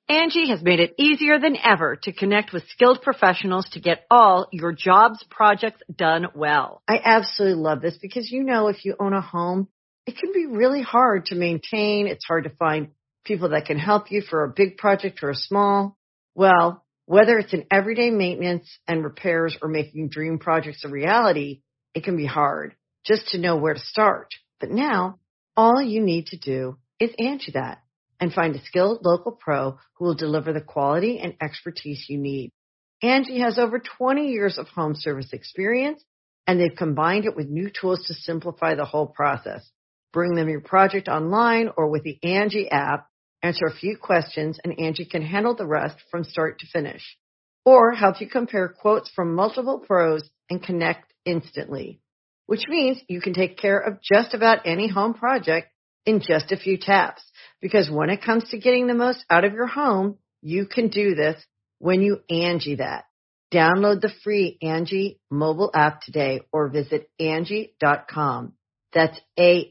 Angie has made it easier than ever to connect with skilled professionals to get all your jobs projects done well. I absolutely love this because, if you own a home, it can be really hard to maintain. It's hard to find people that can help you for a big project or a small. Well, whether it's in everyday maintenance and repairs or making dream projects a reality, it can be hard just to know where to start. But now, all you need to do is Angie that and find a skilled local pro who will deliver the quality and expertise you need. Angie has over 20 years of home service experience, and they've combined it with new tools to simplify the whole process. Bring them your project online or with the Angie app, answer a few questions, and Angie can handle the rest from start to finish. Or help you compare quotes from multiple pros and connect instantly, which means you can take care of just about any home project in just a few taps. Because when it comes to getting the most out of your home, you can do this when you Angie that. Download the free Angie mobile app today or visit Angie.com. That's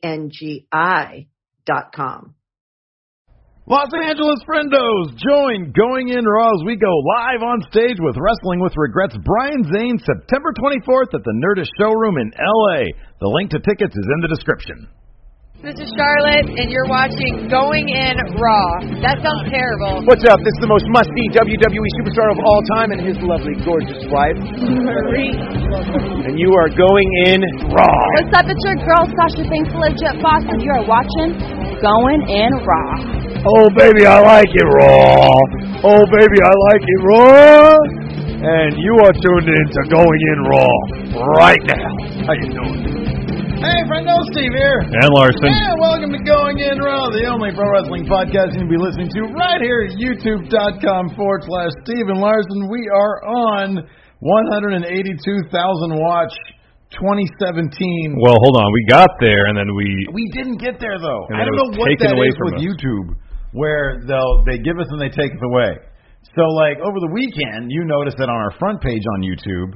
ANGI.com. Los Angeles friendos, join Going In Raw as we go live on stage with Wrestling with Regrets Brian Zane September 24th at the Nerdist Showroom in L.A. The link to tickets is in the description. This is Charlotte, and you're watching Going In Raw. That sounds terrible. What's up? This is the most must-see WWE superstar of all time and his lovely, gorgeous wife, Marie. And you are Going In Raw. What's up? It's your girl, Sasha Banks, Legit Boss, and you are watching Going In Raw. Oh, baby, I like it raw. Oh, baby, I like it raw. And you are tuned in to Going In Raw right now. How you doing? Hey, friendo, Steve here. And Larson. And welcome to Going In Raw, the only pro wrestling podcast you'll be listening to right here at youtube.com/Steve and Larson. We are on 182,000 watch 2017. Well, hold on. We got there, and then we didn't get there, though. I don't know what that is with YouTube, where they give us and they take us away. So, over the weekend, you noticed that on our front page on YouTube,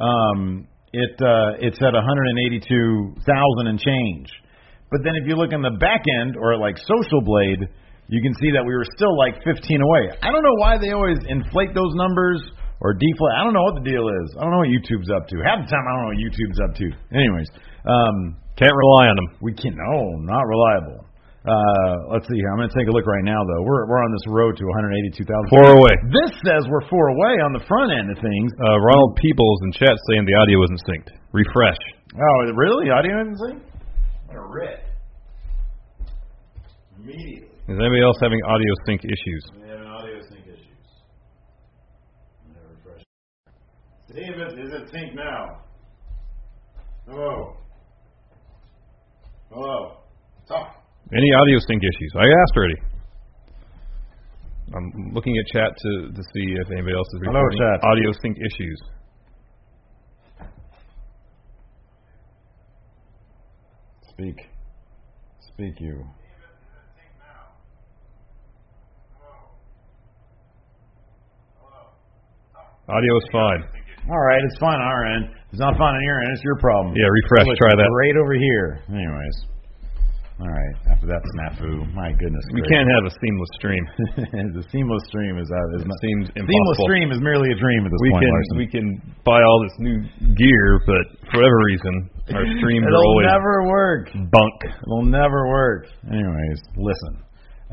it's at 182,000 and change. But then if you look in the back end, or Social Blade, you can see that we were still 15 away. I don't know why they always inflate those numbers or deflate. I don't know what the deal is. I don't know what YouTube's up to. Half the time I don't know what YouTube's up to. Anyways. Can't rely on them. We can't. No, not reliable. Let's see here. I'm going to take a look right now, though. We're on this road to 182,000. 4 away. This says we're 4 away on the front end of things. Ronald Peoples in chat saying the audio isn't synced. Refresh. Oh, really? Audio isn't synced? I'm going to rip. Immediately. Is anybody else having audio sync issues? We have audio sync issues. I'm going to refresh. Steve, is it synced now? Hello? Hello? Talk. Any audio sync issues? I asked already. I'm looking at chat to see if anybody else is reporting audio sync issues. Speak you. Audio is fine. All right, it's fine on our end. It's not fine on your end. It's your problem. Yeah, refresh. Try that. Great over here. Anyways. All right. After that snafu, my goodness. We can't have a seamless stream. The seamless stream is not. Seems impossible. Seamless stream is merely a dream at this point. We can buy all this new gear, but for whatever reason, our streams are always never work. Bunk. It'll never work. Anyways, listen.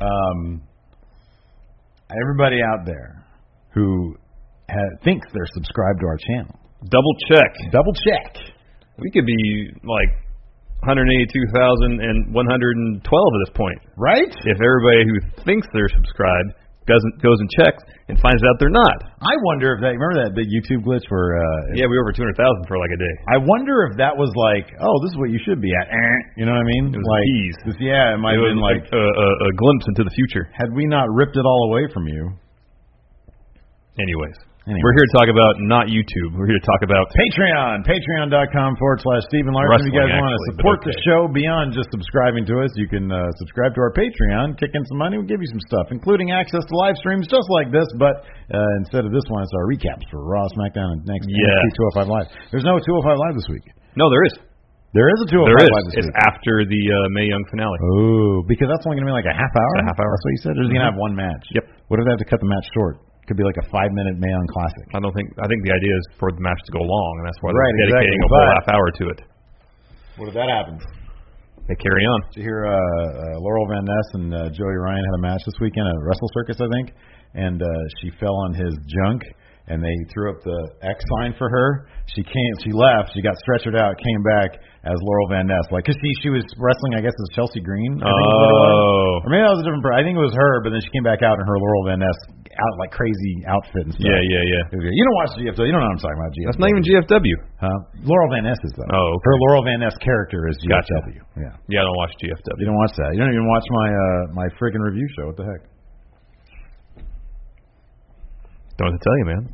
Everybody out there who thinks they're subscribed to our channel, double check. We could be 182,112 at this point, right? If everybody who thinks they're subscribed goes and checks and finds out they're not. I wonder if remember that big YouTube glitch where we over 200,000 for a day. I wonder if that was this is what you should be at. You know what I mean? It was it might have been a glimpse into the future. Had we not ripped it all away from you. Anyways. We're here to talk about not YouTube. We're here to talk about Patreon. Patreon.com/Stephen Larson. If you guys want to support the show beyond just subscribing to us, you can subscribe to our Patreon, kick in some money, we'll give you some stuff, including access to live streams just like this, but instead of this one, it's our recaps for Raw, SmackDown, and next 205 Live. There's no 205 Live this week. No, there is. There is a 205 There is. Live this It's week. after the Mae Young finale. Oh, because that's only going to be like a half hour? It's a half hour. That's what you said? Or is he going to have one match? Yep. What if they have to cut the match short? Could be like a 5-minute Mae Young Classic. I think the idea is for the match to go long, and that's why Right, they're dedicating exactly. a whole But- half hour to it. What if that happens? They carry on. Did you hear Laurel Van Ness and Joey Ryan had a match this weekend at Wrestle Circus, I think, and she fell on his junk, and they threw up the X sign for her. She left, she got stretchered out, came back as Laurel Van Ness, like, because she was wrestling, I guess, as Chelsea Green. I think is what it was. Or maybe that was a different person. I think it was her, but then she came back out in her Laurel Van Ness like crazy outfit and stuff. Yeah. You don't watch GFW. You don't know what I'm talking about. GFW. That's not even GFW. Laurel Van Ness is though. Oh, okay. Her Laurel Van Ness character is GFW. Gotcha. Yeah. Yeah, I don't watch GFW. You don't watch that. You don't even watch my freaking review show. What the heck? Don't have to tell you, man.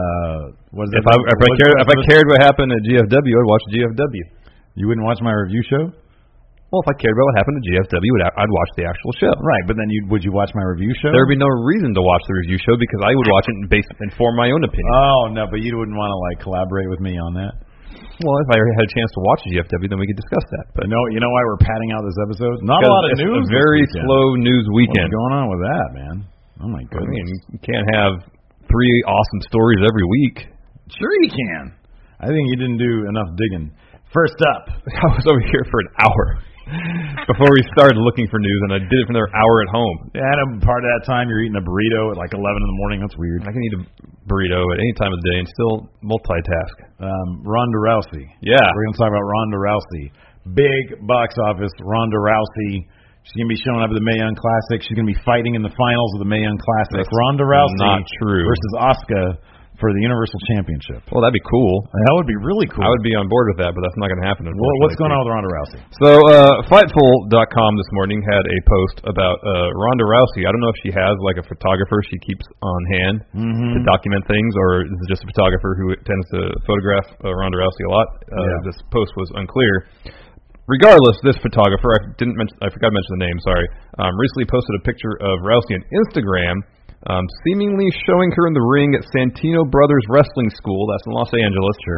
If I cared what happened at GFW, I'd watch GFW. You wouldn't watch my review show? Well, if I cared about what happened at GFW, I'd watch the actual show. Right, but then would you watch my review show? There'd be no reason to watch the review show because I would watch it and form my own opinion. Oh no, but you wouldn't want to like collaborate with me on that. Well, if I had a chance to watch GFW, then we could discuss that. But you know why we're padding out this episode? Not a lot of news. It's a very slow news weekend. What's going on with that, man? Oh my goodness! I mean, you can't have 3 awesome stories every week. Sure you can. I think you didn't do enough digging. First up, I was over here for an hour before we started looking for news, and I did it for another hour at home. and part of that time you're eating a burrito at like 11 in the morning. That's weird. I can eat a burrito at any time of the day and still multitask. Ronda Rousey. Yeah. We're going to talk about Ronda Rousey. Big box office, Ronda Rousey. She's going to be showing up at the Mae Young Classic. She's going to be fighting in the finals of the Mae Young Classic. That's Ronda Rousey not true. versus Asuka for the Universal Championship. Well, that'd be cool. That would be really cool. I would be on board with that, but that's not going to happen. Well, what's going on with Ronda Rousey? So, Fightful.com this morning had a post about Ronda Rousey. I don't know if she has like a photographer she keeps on hand to document things, or is it just a photographer who tends to photograph Ronda Rousey a lot? This post was unclear. Regardless, this photographer, I forgot to mention the name, sorry, recently posted a picture of Rousey on Instagram, seemingly showing her in the ring at Santino Brothers Wrestling School, that's in Los Angeles. Sure.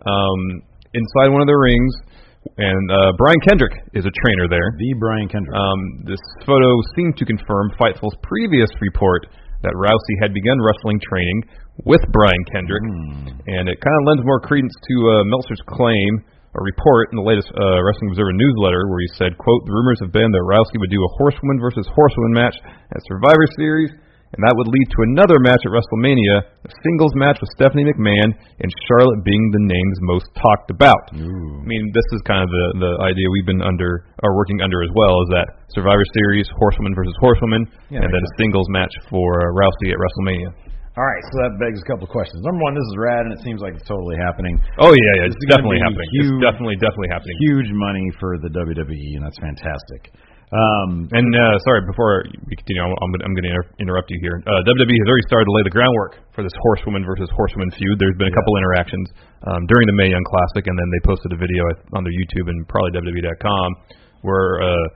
Inside one of the rings, and Brian Kendrick is a trainer there. The Brian Kendrick. This photo seemed to confirm Fightful's previous report that Rousey had begun wrestling training with Brian Kendrick, and it kind of lends more credence to Meltzer's claim, a report in the latest Wrestling Observer newsletter where he said, quote, the rumors have been that Rousey would do a horsewoman versus horsewoman match at Survivor Series, and that would lead to another match at WrestleMania, a singles match with Stephanie McMahon, and Charlotte being the names most talked about. Ooh. I mean, this is kind of the idea we've been working under as well, is that Survivor Series, horsewoman versus horsewoman, and then a singles match for Rousey at WrestleMania. All right, so that begs a couple of questions. Number one, this is rad, and it seems like it's totally happening. Oh, yeah, it's This is definitely gonna be happening. huge- It's definitely happening. Huge money for the WWE, and that's fantastic. Sorry, before we continue, I'm going to interrupt you here. WWE has already started to lay the groundwork for this horsewoman versus horsewoman feud. There's been a couple interactions during the Mae Young Classic, and then they posted a video on their YouTube and probably WWE.com where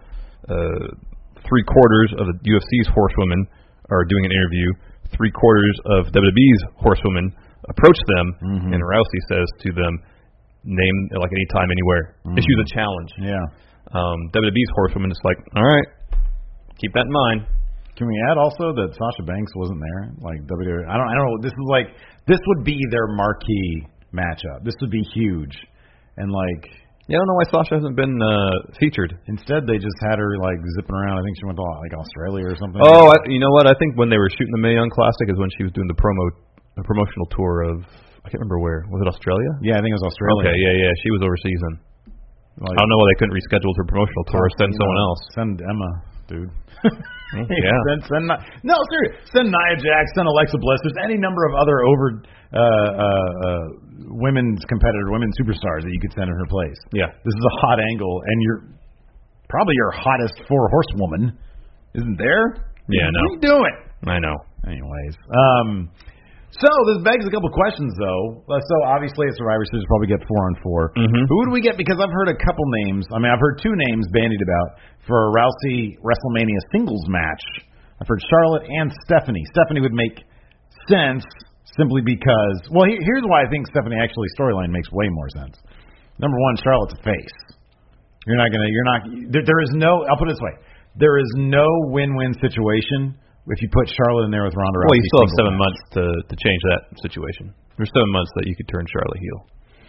3/4 of the UFC's horsewomen are doing an interview. 3/4 of WWE's horsewomen approach them, and Rousey says to them, name like anytime, anywhere. Issues a challenge. Yeah. WWE's horsewoman is like, all right, keep that in mind. Can we add also that Sasha Banks wasn't there? Like WWE, I don't know. This would be their marquee matchup. This would be huge, and like. Yeah, I don't know why Sasha hasn't been featured. Instead, they just had her like zipping around. I think she went to like Australia or something. Oh, you know what? I think when they were shooting the Mae Young Classic is when she was doing the promotional tour of, I can't remember where. Was it Australia? Yeah, I think it was Australia. Okay, yeah. She was overseas then. Like, I don't know why they couldn't reschedule her promotional tour or send someone else. Send Emma, dude. Yeah. Send seriously. Send Nia Jax. Send Alexa Bliss. There's any number of other women's superstars that you could send in her place. Yeah. This is a hot angle, and you're probably your hottest 4-horsewoman isn't there. Yeah, no. What are you doing? I know. Anyways, so this begs a couple questions, though. So obviously, at Survivor Series, we'll probably get 4-on-4. Who would we get? Because I've heard a couple names. I mean, I've heard 2 names bandied about for a Rousey WrestleMania singles match. I've heard Charlotte and Stephanie. Stephanie would make sense simply because, well, here's why I think Stephanie actually storyline makes way more sense. Number one, Charlotte's a face. You're not gonna. There is no. I'll put it this way. There is no win-win situation if you put Charlotte in there with Ronda Rousey. Well, you still have 7 months to change that situation. There's 7 months that you could turn Charlotte heel.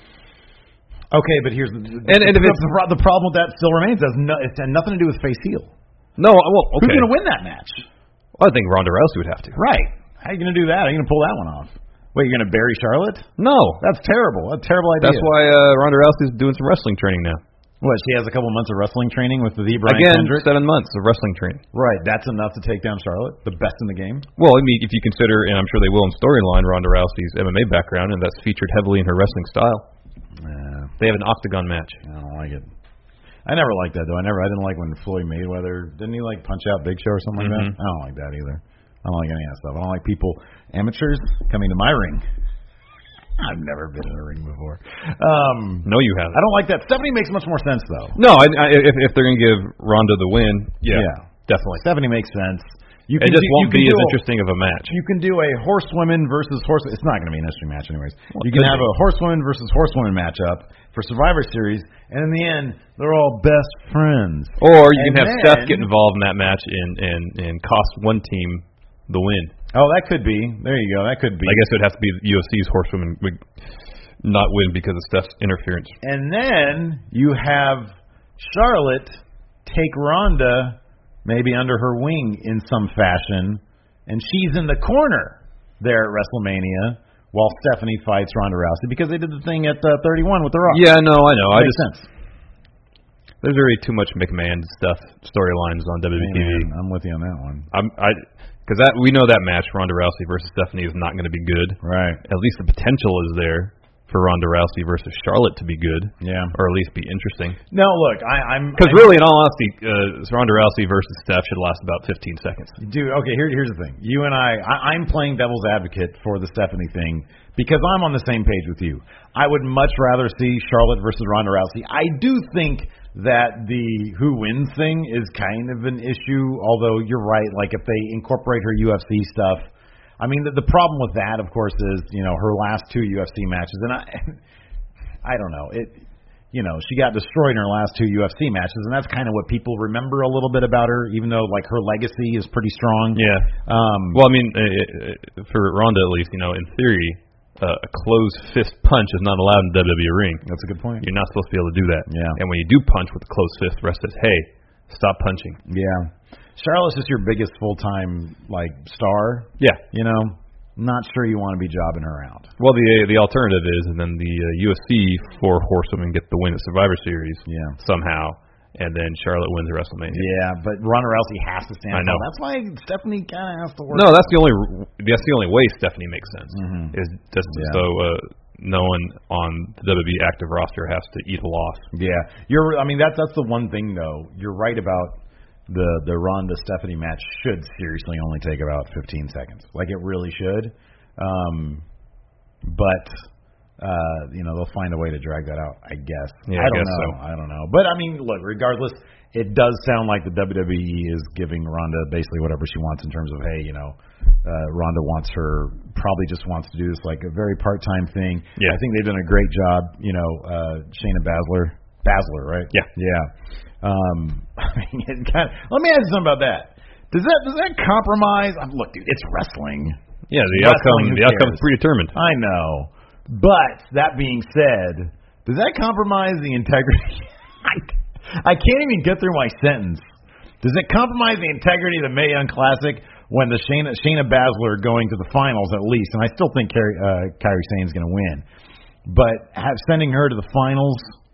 Okay, but here's the problem with that still remains. It had nothing to do with face heel. No, well, okay. Who's going to win that match? Well, I think Ronda Rousey would have to. Right. How are you going to do that? How are you going to pull that one off? Wait, you're going to bury Charlotte? No. That's terrible. That's a terrible idea. That's why Ronda Rousey's doing some wrestling training now. What, she has a couple months of wrestling training with the Brian Kendrick? 7 months of wrestling training. Right. That's enough to take down Charlotte, the best in the game? Well, I mean, if you consider, and I'm sure they will in storyline, Ronda Rousey's MMA background, and that's featured heavily in her wrestling style. Yeah. They have an octagon match. I don't like it. I never liked that, though. I didn't like when Floyd Mayweather, didn't he, punch out Big Show or something like that? I don't like that either. I don't like any of that stuff. I don't like people, amateurs, coming to my ring. I've never been in a ring before. No, you haven't. I don't like that. Stephanie makes much more sense, though. No, if they're going to give Ronda the win, yeah, definitely. Stephanie makes sense. It just won't be as interesting of a match. You can do a horsewomen versus horsewomen. It's not going to be an interesting match anyways. You can have a horsewomen versus horsewomen matchup for Survivor Series, and in the end, they're all best friends. Or you can have Steph get involved in that match and cost one team the win. Oh, that could be. There you go. That could be. I guess it would have to be UFC's horsewomen would not win because of Steph's interference. And then you have Charlotte take Ronda maybe under her wing in some fashion, and she's in the corner there at WrestleMania while Stephanie fights Ronda Rousey because they did the thing at 31 with The Rock. Yeah, no, I know. Makes sense. There's already too much McMahon stuff, storylines on WWE TV. I'm with you on that one. Because we know that match, Ronda Rousey versus Stephanie, is not going to be good. Right. At least the potential is there for Ronda Rousey versus Charlotte to be good. Yeah. Or at least be interesting. No, look, I'm... Because really, in all honesty, Ronda Rousey versus Steph should last about 15 seconds. Dude, okay, here's the thing. You and I'm playing devil's advocate for the Stephanie thing because I'm on the same page with you. I would much rather see Charlotte versus Ronda Rousey. I do think that the who wins thing is kind of an issue, although you're right, if they incorporate her UFC stuff. I mean, the problem with that, of course, is, her last 2 UFC matches, and I don't know, she got destroyed in her last 2 UFC matches, and that's kind of what people remember a little bit about her, even though, her legacy is pretty strong. Yeah. Well, I mean, for Ronda, at least, in theory, a closed fist punch is not allowed in WWE ring. That's a good point. You're not supposed to be able to do that. Yeah. And when you do punch with a closed fist, the rest says, hey, stop punching. Yeah. Charlotte's just your biggest full-time, star. Yeah. Not sure you want to be jobbing her out. Well, the alternative is, and then the UFC 4 horsewomen get the win at Survivor Series somehow, and then Charlotte wins WrestleMania. Yeah, but Ronda Rousey has to stand. I know. That's why Stephanie kind of has to work. No, that's the only way Stephanie makes sense. Mm-hmm. Is just so no one on the WWE active roster has to eat a loss. Yeah, that's the one thing though. You're right about the Ronda Stephanie match should seriously only take about 15 seconds. It really should. But they'll find a way to drag that out, I guess. Yeah, I don't know. I don't know. But, look, regardless, it does sound like the WWE is giving Ronda basically whatever she wants in terms of, hey, Ronda probably just wants to do this a very part-time thing. Yeah. I think they've done a great job, Shayna Baszler, right? Yeah. Yeah. Let me ask you something about that. Does that compromise? Look, dude, it's wrestling. Yeah, the outcome's predetermined. I know. But, that being said, does that compromise the integrity? I can't even get through my sentence. Does it compromise the integrity of the Mae Young Classic when the Shayna Baszler going to the finals at least? And I still think Kairi Sane's going to win. But sending her to the finals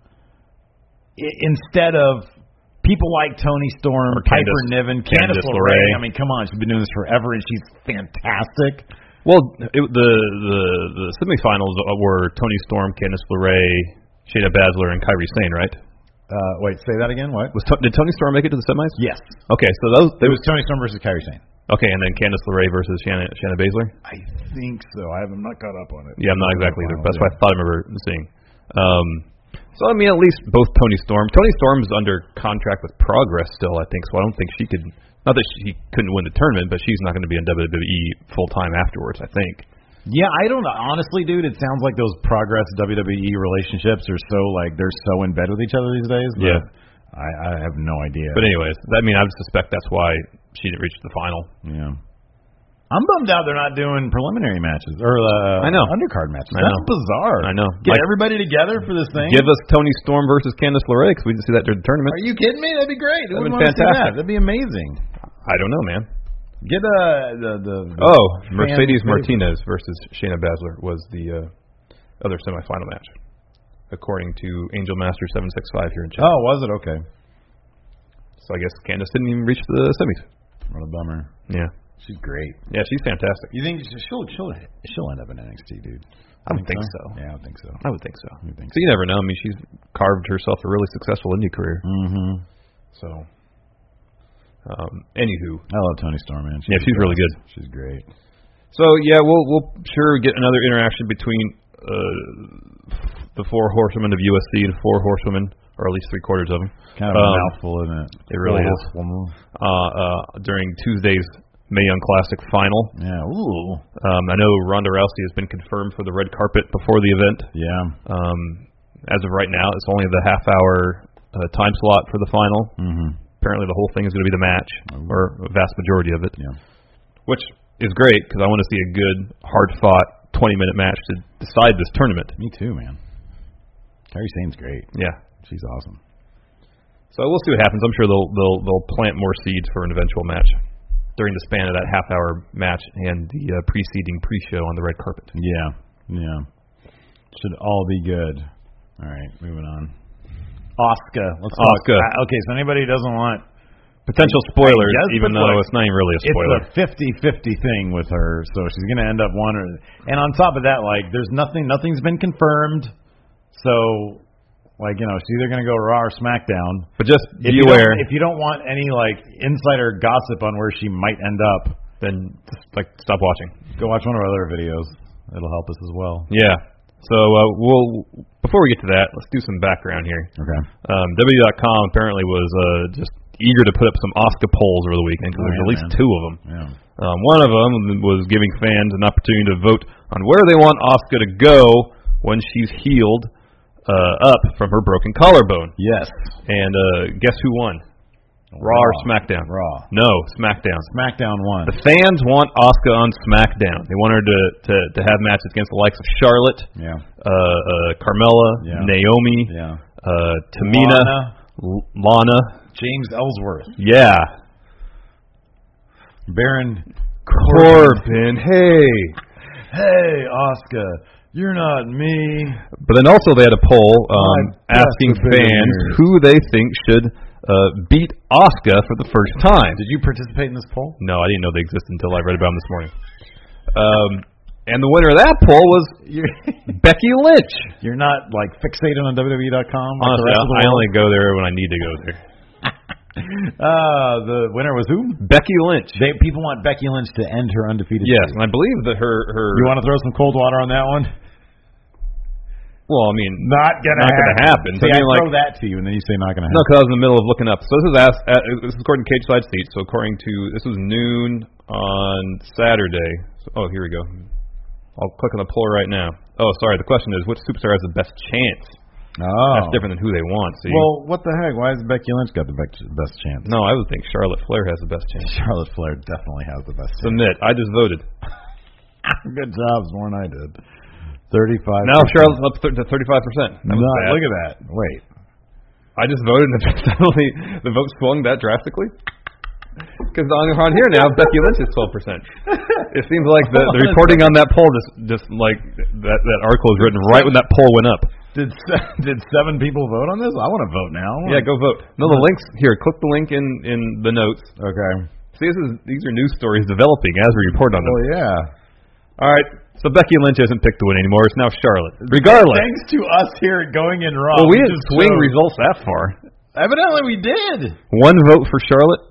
instead of people like Toni Storm, Piper Niven, Candice LeRae. Come on, she's been doing this forever, and she's fantastic. Well, the semifinals were Toni Storm, Candice LeRae, Shayna Baszler, and Kairi Sane, right? Wait, say that again. What? Did Toni Storm make it to the semis? Yes. Okay, so it was Toni Storm versus Kairi Sane. Okay, and then Candice LeRae versus Shayna Baszler? I think so. I'm not caught up on it. Yeah, I'm not exactly either. That's what I thought I remember seeing. So, at least both Toni Storm's under contract with Progress still, I think, so I don't think she could... Not that she couldn't win the tournament, but she's not going to be in WWE full-time afterwards, I think. Yeah, I don't know. Honestly, dude, it sounds like those Progress WWE relationships are so, they're so in bed with each other these days. Yeah. I have no idea. But anyways, I mean, I would suspect that's why she didn't reach the final. Yeah. I'm bummed out they're not doing preliminary matches or I know. undercard matches. I That's know. bizarre. I know. Get everybody together for this thing. Give us Toni Storm versus Candice LeRae because we didn't see that during the tournament. Are you kidding me? That'd be great. That'd be fantastic. That'd be amazing. I don't know, man. Get the Mercedes Martinez versus Shayna Baszler was the other semifinal match, according to Angel Master 765 here in chat. Oh, was it? Okay. So I guess Candice didn't even reach the semis. What a bummer. Yeah. She's great. Yeah, she's fantastic. You think she'll end up in NXT, dude? I would think so. Yeah, I would think so. I would think so. You think So you never know. I mean, she's carved herself a really successful indie career. Mm-hmm. So, anywho, I love Toni Storm, man. She's really good. She's great. So yeah, we'll sure get another interaction between the four horsewomen of USC and four horsewomen, or at least 3/4 of them. Kind of a mouthful, isn't it? It really is. During Tuesday's Mae Young Classic final. Yeah. Ooh. I know Ronda Rousey has been confirmed for the red carpet before the event. Yeah. As of right now, it's only the half-hour time slot for the final. Mm-hmm. Apparently, the whole thing is going to be the match, or a vast majority of it. Yeah. Which is great because I want to see a good, hard-fought 20-minute match to decide this tournament. Me too, man. Kairi Sane's great. Yeah. She's awesome. So we'll see what happens. I'm sure they'll plant more seeds for an eventual match during the span of that half-hour match and the preceding pre-show on the red carpet. Yeah, yeah. Should all be good. All right, moving on. Asuka. Let's talk. Asuka. Okay, so anybody who doesn't want potential spoilers, yes, even though it's not even really a spoiler. It's a 50-50 thing with her, so she's going to end up one. And on top of that, like, there's nothing's been confirmed. So, like, you know, she's either going to go Raw or SmackDown. But just be aware. If you don't want any, like, insider gossip on where she might end up, then just, like, stop watching. Go watch one of our other videos. It'll help us as well. Yeah. So before we get to that, let's do some background here. Okay. WWE.com apparently was just eager to put up some Asuka polls over the weekend because there's at least two of them. Yeah. One of them was giving fans an opportunity to vote on where they want Asuka to go when she's healed up from her broken collarbone. Yes. And guess who won? Raw or SmackDown? Raw. No, SmackDown. SmackDown won. The fans want Asuka on SmackDown. They want her to have matches against the likes of Charlotte, Carmella, Naomi, Tamina, Lana, James Ellsworth. Yeah. Baron Corbin. Hey, Asuka. You're not me. But then also they had a poll asking fans who they think should beat Asuka for the first time. Did you participate in this poll? No, I didn't know they existed until I read about them this morning. And the winner of that poll was Becky Lynch. You're not, like, fixated on WWE.com? Honestly, I only go there when I need to go there. The winner was who? Becky Lynch. People want Becky Lynch to end her undefeated streak. Yes, streak. and I believe that her... You want to throw some cold water on that one? Well, I mean, not gonna happen. So I mean, throw that to you, and then you say not gonna happen. No, because I was in the middle of looking up. So this is according to Cage Side Seats. So according to this was noon on Saturday. So, here we go. I'll click on the poll right now. Oh, sorry. The question is, which superstar has the best chance? Oh, that's different than who they want. See? Well, what the heck? Why has Becky Lynch got the best chance? No, I would think Charlotte Flair has the best chance. Charlotte Flair definitely has the best chance. Submit. I just voted. Good job, more than I did. 35. Now Charlotte's up to 35%. That was bad. Look at that. Wait. I just voted and suddenly the vote swung that drastically? Because on here now, Becky Lynch is 12%. It seems like the reporting on that poll just like that article was written right when that poll went up. Did 7 people vote on this? I want to vote now. Yeah, go vote. No, the links here. Click the link in the notes. Okay. See, these are news stories developing as we report on them. Oh yeah. All right. So Becky Lynch hasn't picked to win anymore. It's now Charlotte. Regardless. Thanks to us here at Going In Raw. Well, we didn't swing results that far. Evidently we did. 1 vote for Charlotte.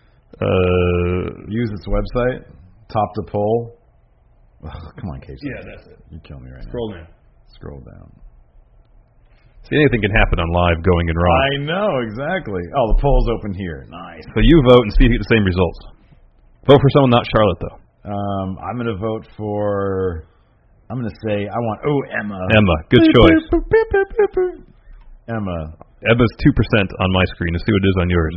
Use its website. Top to poll. Oh, come on, Casey. Yeah, that's it. You kill me right Scroll now. down. Scroll down. See, anything can happen on live Going In Raw. I know, exactly. Oh, the poll's open here. Nice. So you vote and see if you get the same results. Vote for someone not Charlotte, though. I'm going to vote for... I'm going to say I want... Oh, Emma. Emma. Good choice. Emma. Ebba's 2% on my screen. Let's see what it is on yours.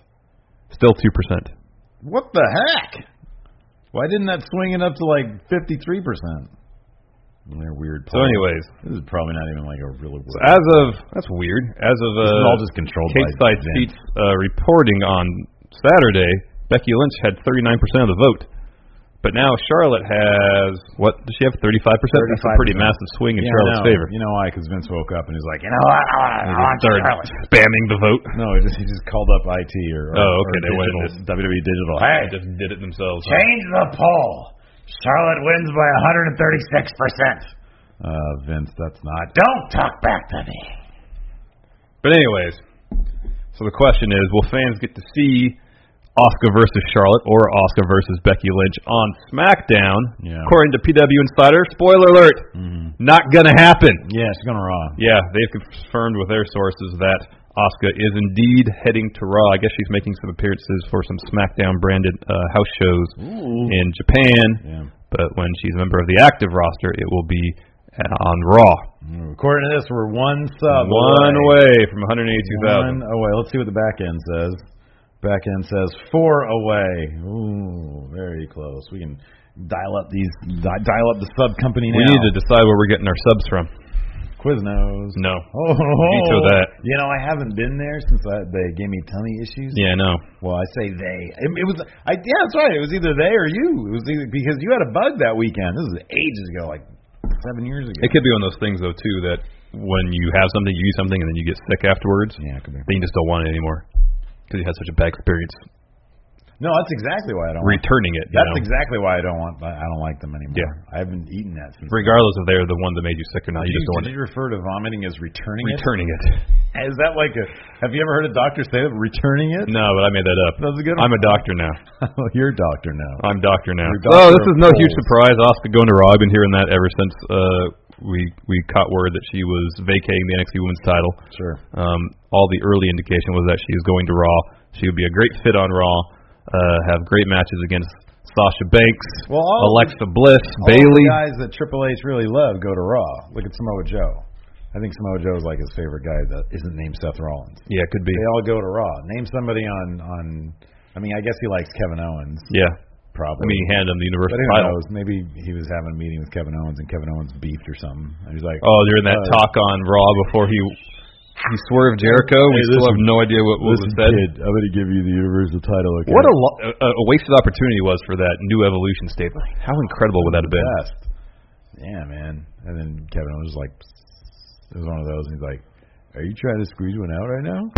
Still 2%. What the heck? Why didn't that swing it up to like 53%? They're weird. So anyways. This is probably not even like a really weird. So that's weird. As of this is all just controlled by Case Side Seats reporting on Saturday, Becky Lynch had 39% of the vote. But now Charlotte has, what, does she have 35%? That's a pretty massive swing in Charlotte's favor. You know why? Because Vince woke up and he's like, you know what? I want started Charlotte. spamming the vote. No, he just called up IT or they went WWE Digital. Hey, they just did it themselves. Change the poll. Charlotte wins by 136%. Vince, that's not. Don't talk back to me. But anyways, so the question is, will fans get to see Asuka versus Charlotte or Asuka versus Becky Lynch on SmackDown? Yeah. According to PW Insider, spoiler alert, not gonna happen. Yeah, she's gonna Raw. Yeah, they've confirmed with their sources that Asuka is indeed heading to Raw. I guess she's making some appearances for some SmackDown branded house shows in Japan. Yeah. But when she's a member of the active roster, it will be on Raw. According to this, we're one sub away from 182,000. Away. Let's see what the back end says. Back end says 4 away. Ooh, very close. We can dial up the sub company now. We need to decide where we're getting our subs from. Quiznos. No. Veto that. You know, I haven't been there since they gave me tummy issues. Yeah, I know. Well, I say they. It was. Yeah, that's right. It was either they or you. It was either, because you had a bug that weekend. This was ages ago, like 7 years ago. It could be one of those things though too that when you have something, you eat something, and then you get sick afterwards. Yeah, it could be. Then you just don't want it anymore because you had such a bad experience. No, that's exactly why I don't. Returning it. That's exactly why I don't like them anymore. Yeah, I haven't eaten that since. Regardless if they're the one that made you sick or not, you just don't want it. Did you refer to vomiting as returning it? Returning it. Is that like a? Have you ever heard a doctor say that, returning it? No, but I made that up. That's a good one. I'm a doctor now. You're a doctor now. I'm doctor now. Oh, this is no huge surprise. Asuka going to Raw. I've been hearing that ever since we caught word that she was vacating the NXT Women's title. Sure. All the early indication was that she was going to Raw. She would be a great fit on Raw. Have great matches against Sasha Banks, Alexa Bliss, Bayley. All the guys that Triple H really love go to Raw. Look at Samoa Joe. I think Samoa Joe is like his favorite guy that isn't named Seth Rollins. Yeah, it could be. They all go to Raw. Name somebody on. I mean, I guess he likes Kevin Owens. Yeah, probably. I mean, he handed him the Universal title. title. Knows? Maybe he was having a meeting with Kevin Owens and Kevin Owens beefed or something. And he's like, during that talk on Raw before he swerved Jericho. We still have no idea what was said. Kid, I'm going to give you the Universal title. Okay? What a wasted opportunity was for that New Evolution statement. How incredible would that have been? Yeah, man. And then Kevin was like, it was one of those, and he's like, are you trying to squeeze one out right now?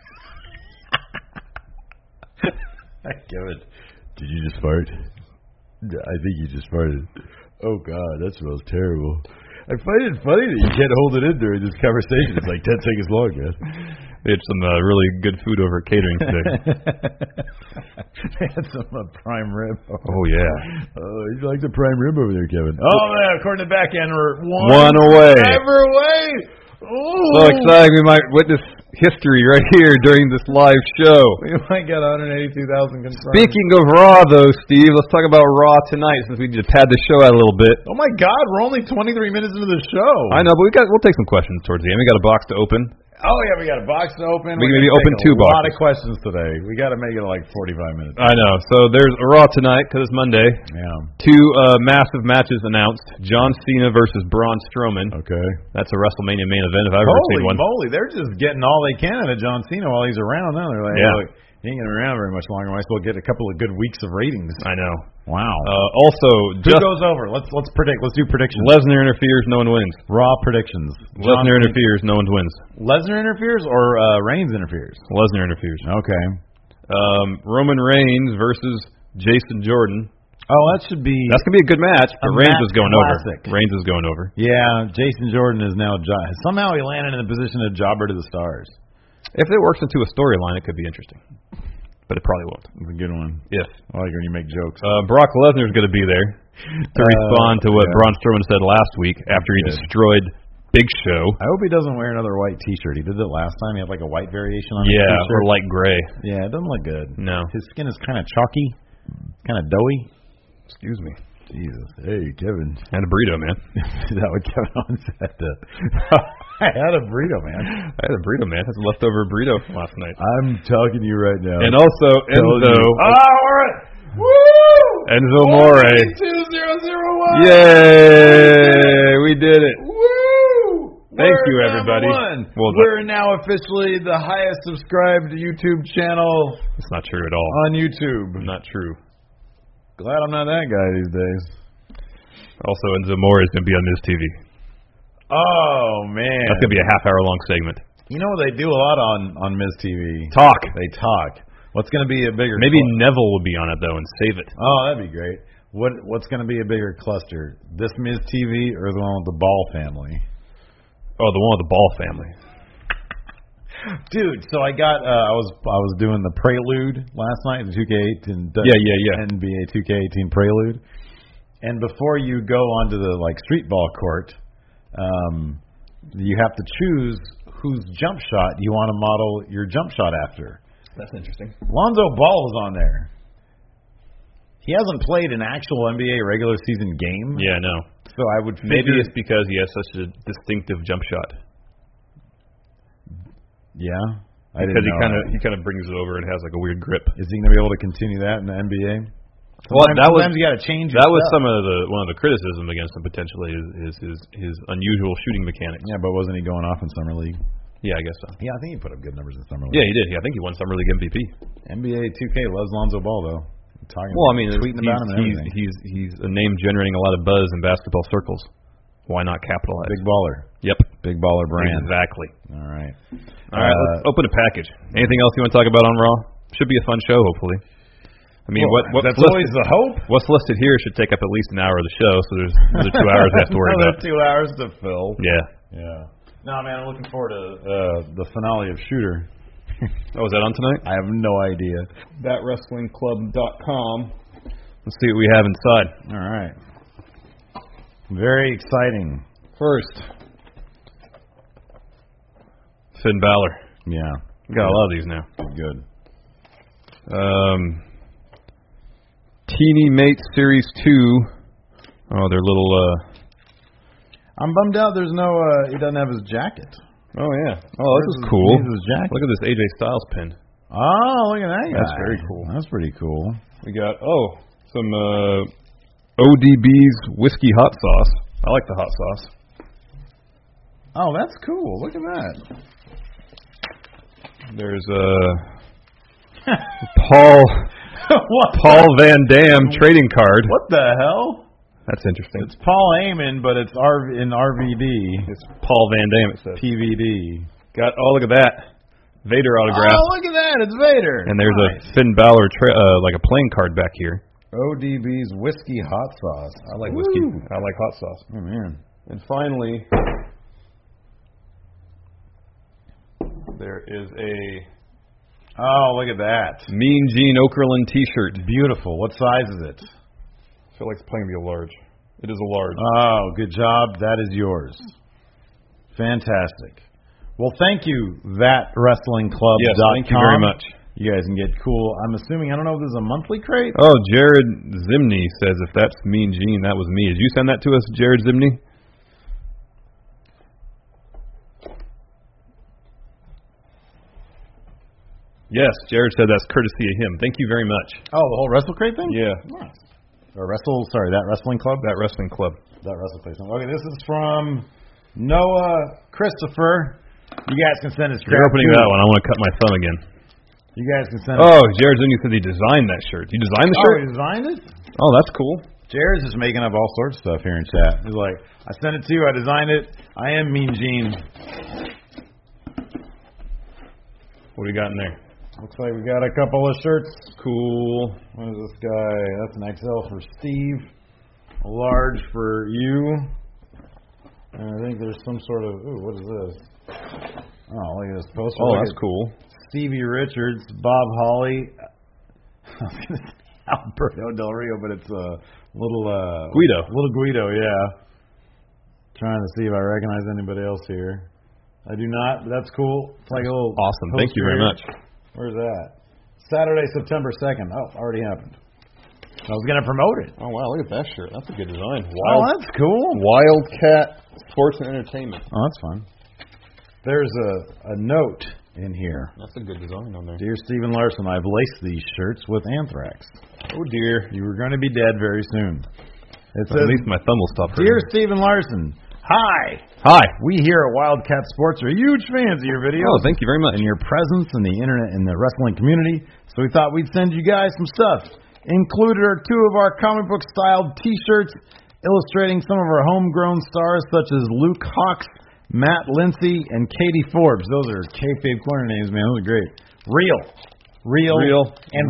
Kevin, did you just fart? I think you just farted. Oh, God, that smells terrible. I find it funny that you can't hold it in during this conversation. It's like 10 seconds long, man. They had some really good food over at catering today. They had some prime rib. Oh, yeah. You like the prime rib over there, Kevin? Oh, man, according to back end, we're one away. Ever away. Ooh. So exciting. We might witness history right here during this live show. We might get 182,000 confirmed. Speaking of Raw, though, Steve, let's talk about Raw tonight since we just had the show out a little bit. Oh, my God. We're only 23 minutes into the show. I know, but we'll take some questions towards the end. We got a box to open. Oh, yeah, we got a box to open. We can maybe open two boxes. A lot of questions today. We got to make it like 45 minutes. I know. So there's a Raw tonight because it's Monday. Yeah. 2 massive matches announced. John Cena versus Braun Strowman. Okay. That's a WrestleMania main event if I've ever seen one. Holy moly. They're just getting all they can out of John Cena while he's around now. They're like, yeah. Look, he ain't going to be around very much longer. Might as well get a couple of good weeks of ratings. I know. Wow. Also, who goes over? Let's predict. Let's do predictions. Lesnar interferes, no one wins. Raw predictions. Lesnar interferes, no one wins. Lesnar interferes or Reigns interferes? Lesnar interferes. Okay. Roman Reigns versus Jason Jordan. Oh, that's gonna be a good match, but Reigns is going classic. over. Reigns is going over. Yeah, Jason Jordan is now somehow he landed in the position of jobber to the stars. If it works into a storyline, it could be interesting. But it probably won't. It's a good one. Yes. I like when you make jokes. Brock Lesnar's going to be there to respond to what Braun Strowman said last week after he destroyed Big Show. I hope he doesn't wear another white T-shirt. He did it last time. He had like a white variation on his T-shirt. Or light gray. Yeah, it doesn't look good. No. His skin is kind of chalky, kind of doughy. Excuse me. Jesus. Hey, Kevin. And a burrito, man. Is that what Kevin Owens said? I had a burrito, man. I had a burrito, man. That's a leftover burrito from last night. I'm talking to you right now. And also, Enzo. Woo! Enzo More. 2001. Yay! We did it. Woo! Thank you, everybody. Well, we're now officially the highest subscribed YouTube channel. It's not true at all. On YouTube. Not true. Glad I'm not that guy these days. Also, Enzo More is going to be on Ms. TV. Oh, man. That's going to be a half-hour-long segment. You know what they do a lot on Ms. TV? Talk. They talk. What's going to be a bigger... Maybe Neville will be on it, though, and save it. Oh, that'd be great. What's going to be a bigger cluster? This Ms. TV or the one with the Ball family? Oh, the one with the Ball family. Dude, so I got I was doing the Prelude last night, the 2K18 NBA 2K18 Prelude. And before you go onto the street ball court, you have to choose whose jump shot you want to model your jump shot after. That's interesting. Lonzo Ball is on there. He hasn't played an actual NBA regular season game. Yeah, no. So I would figure... Maybe it's because he has such a distinctive jump shot. Yeah, because he kind of brings it over and has a weird grip. Is he going to be able to continue that in the NBA? Sometimes you got to change. That was one of the criticism against him potentially is his unusual shooting mechanics. Yeah, but wasn't he going off in summer league? Yeah, I guess so. Yeah, I think he put up good numbers in summer league. Yeah, he did. I think he won summer league MVP. NBA 2K loves Lonzo Ball though. Tweeting about him and everything. He's a name generating a lot of buzz in basketball circles. Why not capitalize? Big baller. Yep. Big baller brand. Exactly. All right. Let's open a package. Anything else you want to talk about on Raw? Should be a fun show, hopefully. I mean, that's always the hope. What's listed here should take up at least an hour of the show, so there's another 2 hours I have to worry about. 2 hours to fill. Yeah. No, man, I'm looking forward to the finale of Shooter. Oh, is that on tonight? I have no idea. ThatWrestlingClub.com. Let's see what we have inside. All right. Very exciting. First, Finn Balor. Yeah. Got a lot of these now. Good. Teeny Mate Series 2. Oh, they're little... I'm bummed out there's no... he doesn't have his jacket. Oh, yeah. Oh, this is cool. His jacket. Look at this AJ Styles pin. Oh, look at that guy. That's very cool. That's pretty cool. We got, some ODB's Whiskey Hot Sauce. I like the hot sauce. Oh, that's cool. Look at that. There's Paul Van Dam trading card. What the hell? That's interesting. It's Paul Heyman, but it's in RVD. It's Paul Van Dam, it says. PVD. Look at that. Vader autograph. Oh, look at that. It's Vader. And there's a Finn Balor, like a playing card back here. ODB's Whiskey Hot Sauce. I like whiskey. I like hot sauce. Oh, man. And finally, there is a... Oh, look at that. Mean Gene Okerlund t-shirt. Beautiful. What size is it? I feel like it's playing to be a large. It is a large. Oh, good job. That is yours. Fantastic. Well, thank you, ThatWrestlingClub.com. Yes, thank you very much. You guys can get cool. I'm assuming, I don't know if this is a monthly crate. Oh, Jared Zimney says, if that's Mean Gene, that was me. Did you send that to us, Jared Zimney? Yes, Jared said that's courtesy of him. Thank you very much. Oh, the whole Wrestle Crate thing? Yeah. Nice. That Wrestling Club? That Wrestling Club. That Wrestling Place. Okay, this is from Noah Christopher. You guys can send us. You're opening that one. I want to cut my thumb again. You guys can send. Oh, Jared Zimney said he designed that shirt. You designed the shirt? Oh, he designed it? Oh, that's cool. Jared's just making up all sorts of stuff here in chat. He's like, I sent it to you. I designed it. I am Mean Gene. What do we got in there? Looks like we got a couple of shirts. Cool. What is this guy? That's an XL for Steve. A large for you. And I think there's some sort of... Ooh, what is this? Oh, look at this poster. Oh, that's cool. Stevie Richards, Bob Holly. I was going to say Alberto Del Rio, but it's a little... Guido. Little Guido, yeah. Trying to see if I recognize anybody else here. I do not, but that's cool. It's like a little... Awesome. Thank you very much. Where's that? Saturday, September 2nd. Oh, already happened. I was going to promote it. Oh, wow, look at that shirt. That's a good design. That's cool. Wildcat Sports and Entertainment. Oh, that's fun. There's a note in here. That's a good design on there. Dear Stephen Larson, I've laced these shirts with anthrax. Oh, dear. You were going to be dead very soon. It says, at least my thumb will stop hurting. Dear Stephen Larson, hi. Hi. We here at Wildcat Sports are huge fans of your videos. Oh, thank you very much. And your presence in the internet and the wrestling community. So we thought we'd send you guys some stuff. Included are 2 of our comic book styled T-shirts illustrating some of our homegrown stars such as Luke Hawx, Matt Lindsay, and Katie Forbes. Those are kayfabe corner names, man. Those are great. Real.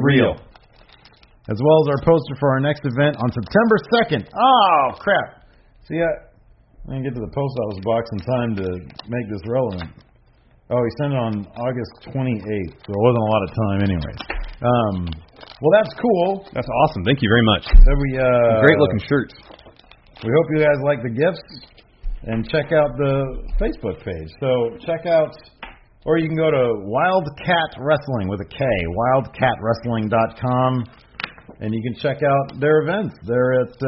As well as our poster for our next event on September 2nd. Oh, crap. See, I didn't get to the post office box in time to make this relevant. Oh, he sent it on August 28th, so it wasn't a lot of time anyways. Well, that's cool. That's awesome. Thank you very much. So great-looking shirts. We hope you guys like the gifts, and check out the Facebook page. So check out, or you can go to Wildcat Wrestling with a K, wildcatwrestling.com, and you can check out their events. They're at,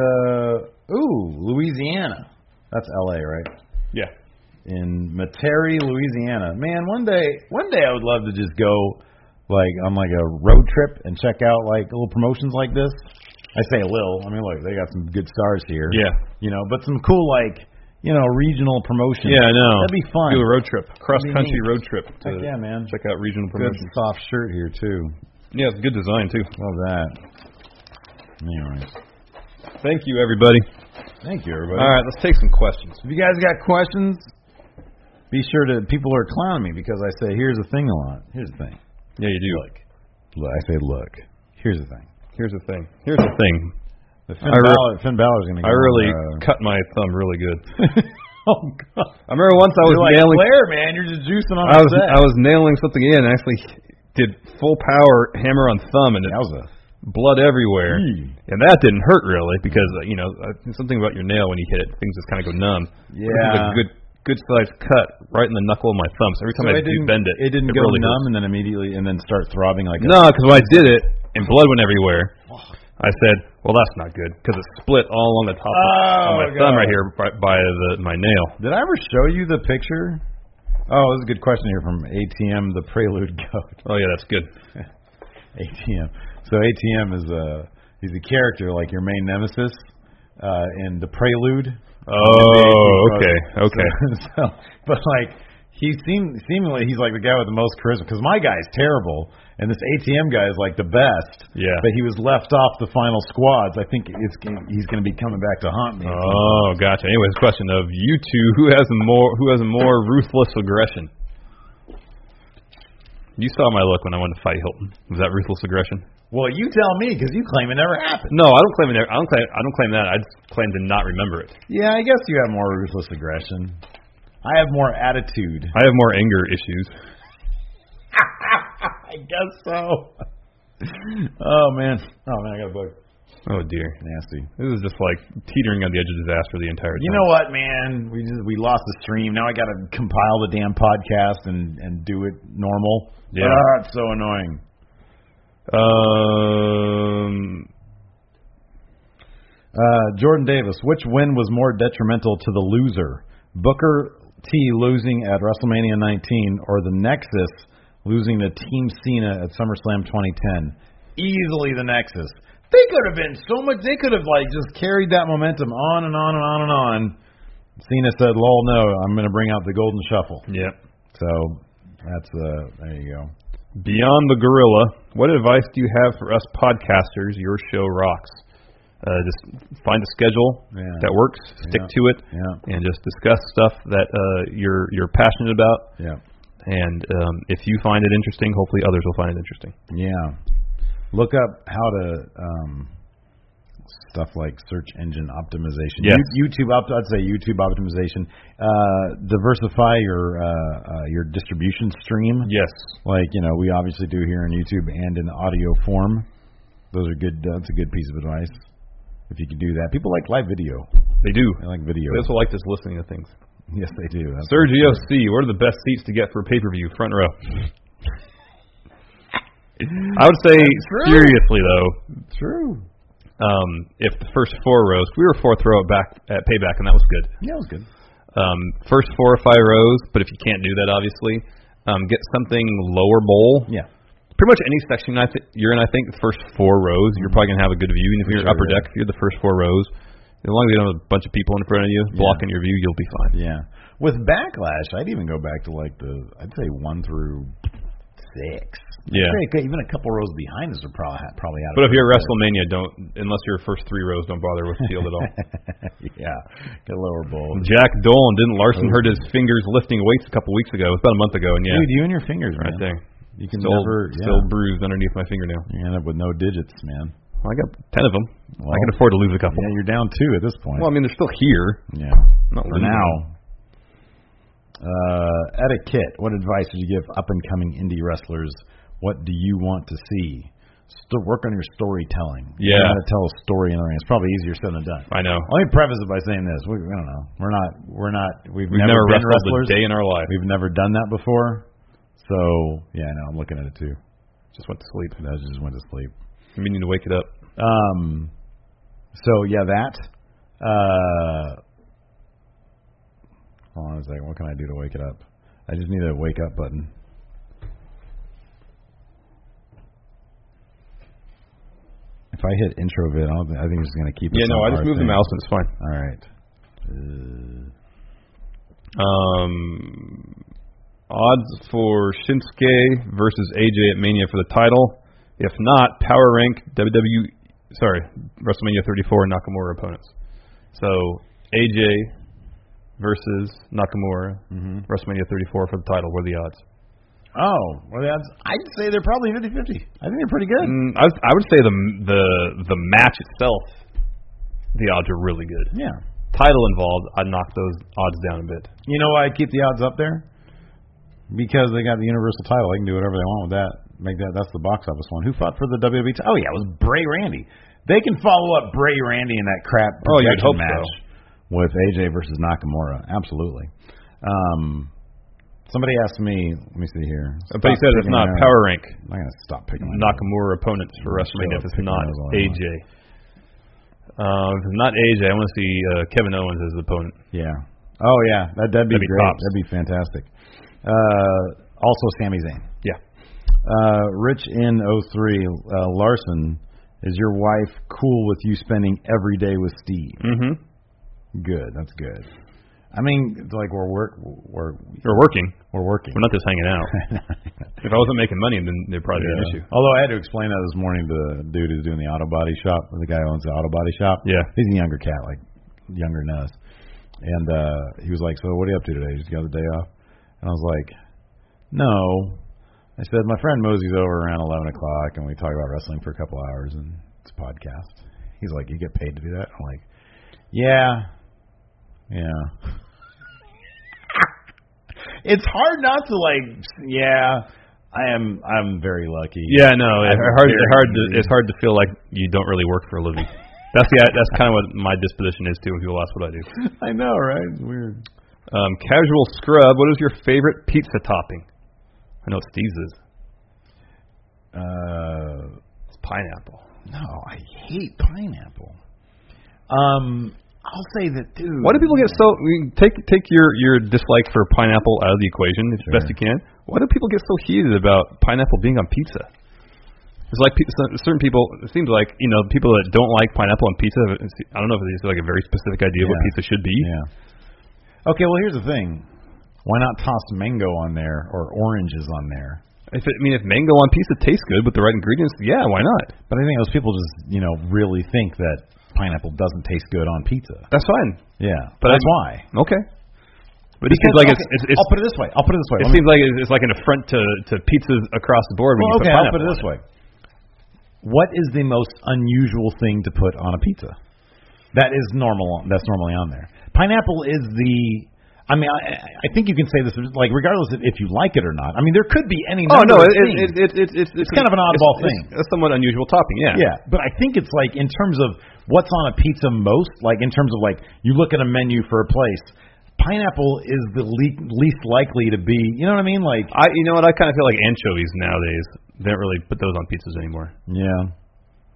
Louisiana. That's L.A., right? Yeah. In Metairie, Louisiana. Man, one day I would love to just go on a road trip and check out little promotions like this. I say a little. I mean, look, they got some good stars here. Yeah. But some cool regional promotions. Yeah, I know. That'd be fun. Do a road trip, cross country road trip. Heck yeah, man. Check out regional promotions. Good soft shirt here too. Yeah, it's a good design too. Love that. Anyways, thank you, everybody. Thank you, everybody. All right, let's take some questions. If you guys got questions, be sure to. People are clowning me because I say, "Here's the thing" a lot. Here's the thing. Yeah, you do. Look. I say, "Look." Here's the thing. Here's the thing. Here's the thing. Finn Balor's going to. I really cut my thumb really good. Oh God! I remember once I was nailing. Flair, man, you're just juicing on. I was nailing something in. I actually did full power hammer on thumb, and it was blood everywhere. And that didn't hurt really because something about your nail when you hit it, things just kind of go numb. Yeah. This is a good sized cut right in the knuckle of my thumb. So every time I bend it, it didn't go really numb and then immediately start throbbing like. No, because when I did it and blood went everywhere, I said, "Well, that's not good," because it split all along the top of my thumb right here by my nail. Did I ever show you the picture? Oh, this is a good question here from ATM, the Prelude Goat. Oh yeah, that's good. ATM. So ATM is he's a character like your main nemesis in the Prelude. Oh, okay. But he seemingly he's like the guy with the most charisma because my guy's terrible and this ATM guy is like the best. Yeah. But he was left off the final squads. I think he's going to be coming back to haunt me. Oh, gotcha. Anyways, question of you two, who has a more ruthless aggression? You saw my look when I went to fight Hilton. Was that ruthless aggression? Well, you tell me because you claim it never happened. No, I don't claim it. I don't claim that. I just claim to not remember it. Yeah, I guess you have more ruthless aggression. I have more attitude. I have more anger issues. I guess so. Oh man, I got a bug. Oh dear, nasty. This is just like teetering on the edge of disaster the entire time. You know what, man? We lost the stream. Now I got to compile the damn podcast and do it normal. Yeah, it's so annoying. Jordan Davis, which win was more detrimental to the loser? Booker T losing at WrestleMania 19 or the Nexus losing to Team Cena at SummerSlam 2010? Easily the Nexus. They could have been so much. They could have just carried that momentum on and on and on and on. Cena said, "Lol, no, I'm going to bring out the Golden Shuffle." Yep. So that's there you go. Beyond the Gorilla, what advice do you have for us podcasters? Your show rocks. Just find a schedule that works, stick to it, and just discuss stuff that you're passionate about. Yeah. And if you find it interesting, hopefully others will find it interesting. Yeah. Look up how to stuff like search engine optimization. Yes. I'd say YouTube optimization. Diversify your distribution stream. Yes. We obviously do here on YouTube and in audio form. Those are good. That's a good piece of advice. If you can do that. People like live video. They do. They like video. They also like just listening to things. Yes, they do. That's Sergio C. What are the best seats to get for a pay-per-view? Front row. I would say seriously though. True. if the first 4 rows, we were 4th row at Payback, and that was good. Yeah, it was good. First 4 or 5 rows, but if you can't do that, obviously, get something lower bowl. Yeah. Pretty much any section you're in, I think, the first 4 rows, you're probably going to have a good view. And if you're upper deck, if you're the first 4 rows, as long as you don't have a bunch of people in front of you blocking your view, you'll be fine. Yeah. With Backlash, I'd even go back to like I'd say 1 through 6. Yeah. I'd say even a couple rows behind us are probably out. But if you're at WrestleMania, unless your first 3 rows, don't bother with the field at all. Yeah. Get a lower bowl. Jack Dolan, didn't Larson hurt his fingers lifting weights a couple weeks ago? It was about a month ago, and Dude, you and your fingers, right man. there. You can still bruised underneath my fingernail. You end up with no digits, man. Well, I got 10 of them. Well, I can afford to lose a couple. Yeah, you're down 2 at this point. Well, I mean, they're still here. Yeah. Not for now. Etiquette. What advice would you give up-and-coming indie wrestlers? What do you want to see? Still work on your storytelling. Yeah. You got to tell a story in the ring. It's probably easier said than done. I know. Let me preface it by saying this. I don't know. We've never been wrestled wrestlers. a day in our life. We've never done that before. So, yeah, I know. I'm looking at it, too. Just went to sleep. I just went to sleep. I'm meaning to wake it up. So, yeah, that. Hold on a second. What can I do to wake it up? I just need a wake up button. If I hit intro vid, I think it's going to keep us. Yeah, no, I just moved the mouse and it's fine. All right. Odds for Shinsuke versus AJ at Mania for the title. If not, power rank WrestleMania 34 Nakamura opponents. So AJ versus Nakamura, WrestleMania 34 for the title. What are the odds? Oh, well, I'd say they're probably 50-50. I think they're pretty good. I would say the match itself, the odds are really good. Yeah. Title involved, I'd knock those odds down a bit. You know why I keep the odds up there? Because they got the Universal title. They can do whatever they want with that. That's the box office one. Who fought for the WWE title? Oh, yeah, it was Bray Randy. They can follow up Bray Randy in that crap projection match with AJ versus Nakamura. Absolutely. Somebody asked me, let me see here. But he said it's not power rank. I'm going to stop picking Nakamura opponents for WrestleMania if it's not AJ. If it's not AJ, I want to see Kevin Owens as the opponent. Yeah. Oh, yeah. That'd be great. Tops. That'd be fantastic. Also, Sami Zayn. Yeah. Rich in 03, Larson, is your wife cool with you spending every day with Steve? Mm-hmm. Good. That's good. I mean, like we're working. We're working. We're not just hanging out. If I wasn't making money, then there'd probably be an issue. Although I had to explain that this morning to the dude who's doing the auto body shop, the guy who owns the auto body shop. Yeah. He's a younger cat, like younger than us. And he was like, "So what are you up to today? You just got the day off?" And I was like, "No." I said, "My friend Mosey's over around 11 o'clock, and we talk about wrestling for a couple hours, and it's a podcast." He's like, "You get paid to do that?" I'm like, "Yeah." Yeah. It's hard not to I'm very lucky. Yeah, no, it's hard to feel like you don't really work for a living. That's kind of what my disposition is too when people ask what I do. I know, right? It's weird. Casual Scrub, what is your favorite pizza topping? I know what Steve's is. It's pineapple. No, I hate pineapple. I'll say that, dude. Why do people get so? Take your dislike for pineapple out of the equation as best you can. Why do people get so heated about pineapple being on pizza? It's like certain people. It seems like people that don't like pineapple on pizza. I don't know if it's like a very specific idea of what pizza should be. Yeah. Okay. Well, here's the thing. Why not toss mango on there or oranges on there? If mango on pizza tastes good with the right ingredients, yeah, why not? But I think those people just really think that pineapple doesn't taste good on pizza. That's fine. Yeah, but that's why. Okay. But it seems like it's I'll put it this way. It seems like it's like an affront to pizzas across the board. Well, okay, I'll put it this way. What is the most unusual thing to put on a pizza? That is normal. That's normally on there. Pineapple is the. I mean, I think you can say this like regardless of if you like it or not. I mean, there could be any. It's kind of an oddball thing. It's a somewhat unusual topping, yeah. Yeah, but I think it's like in terms of what's on a pizza most, like in terms of like you look at a menu for a place, pineapple is the least likely to be. You know what I mean? Like I kind of feel like anchovies nowadays. They don't really put those on pizzas anymore. Yeah.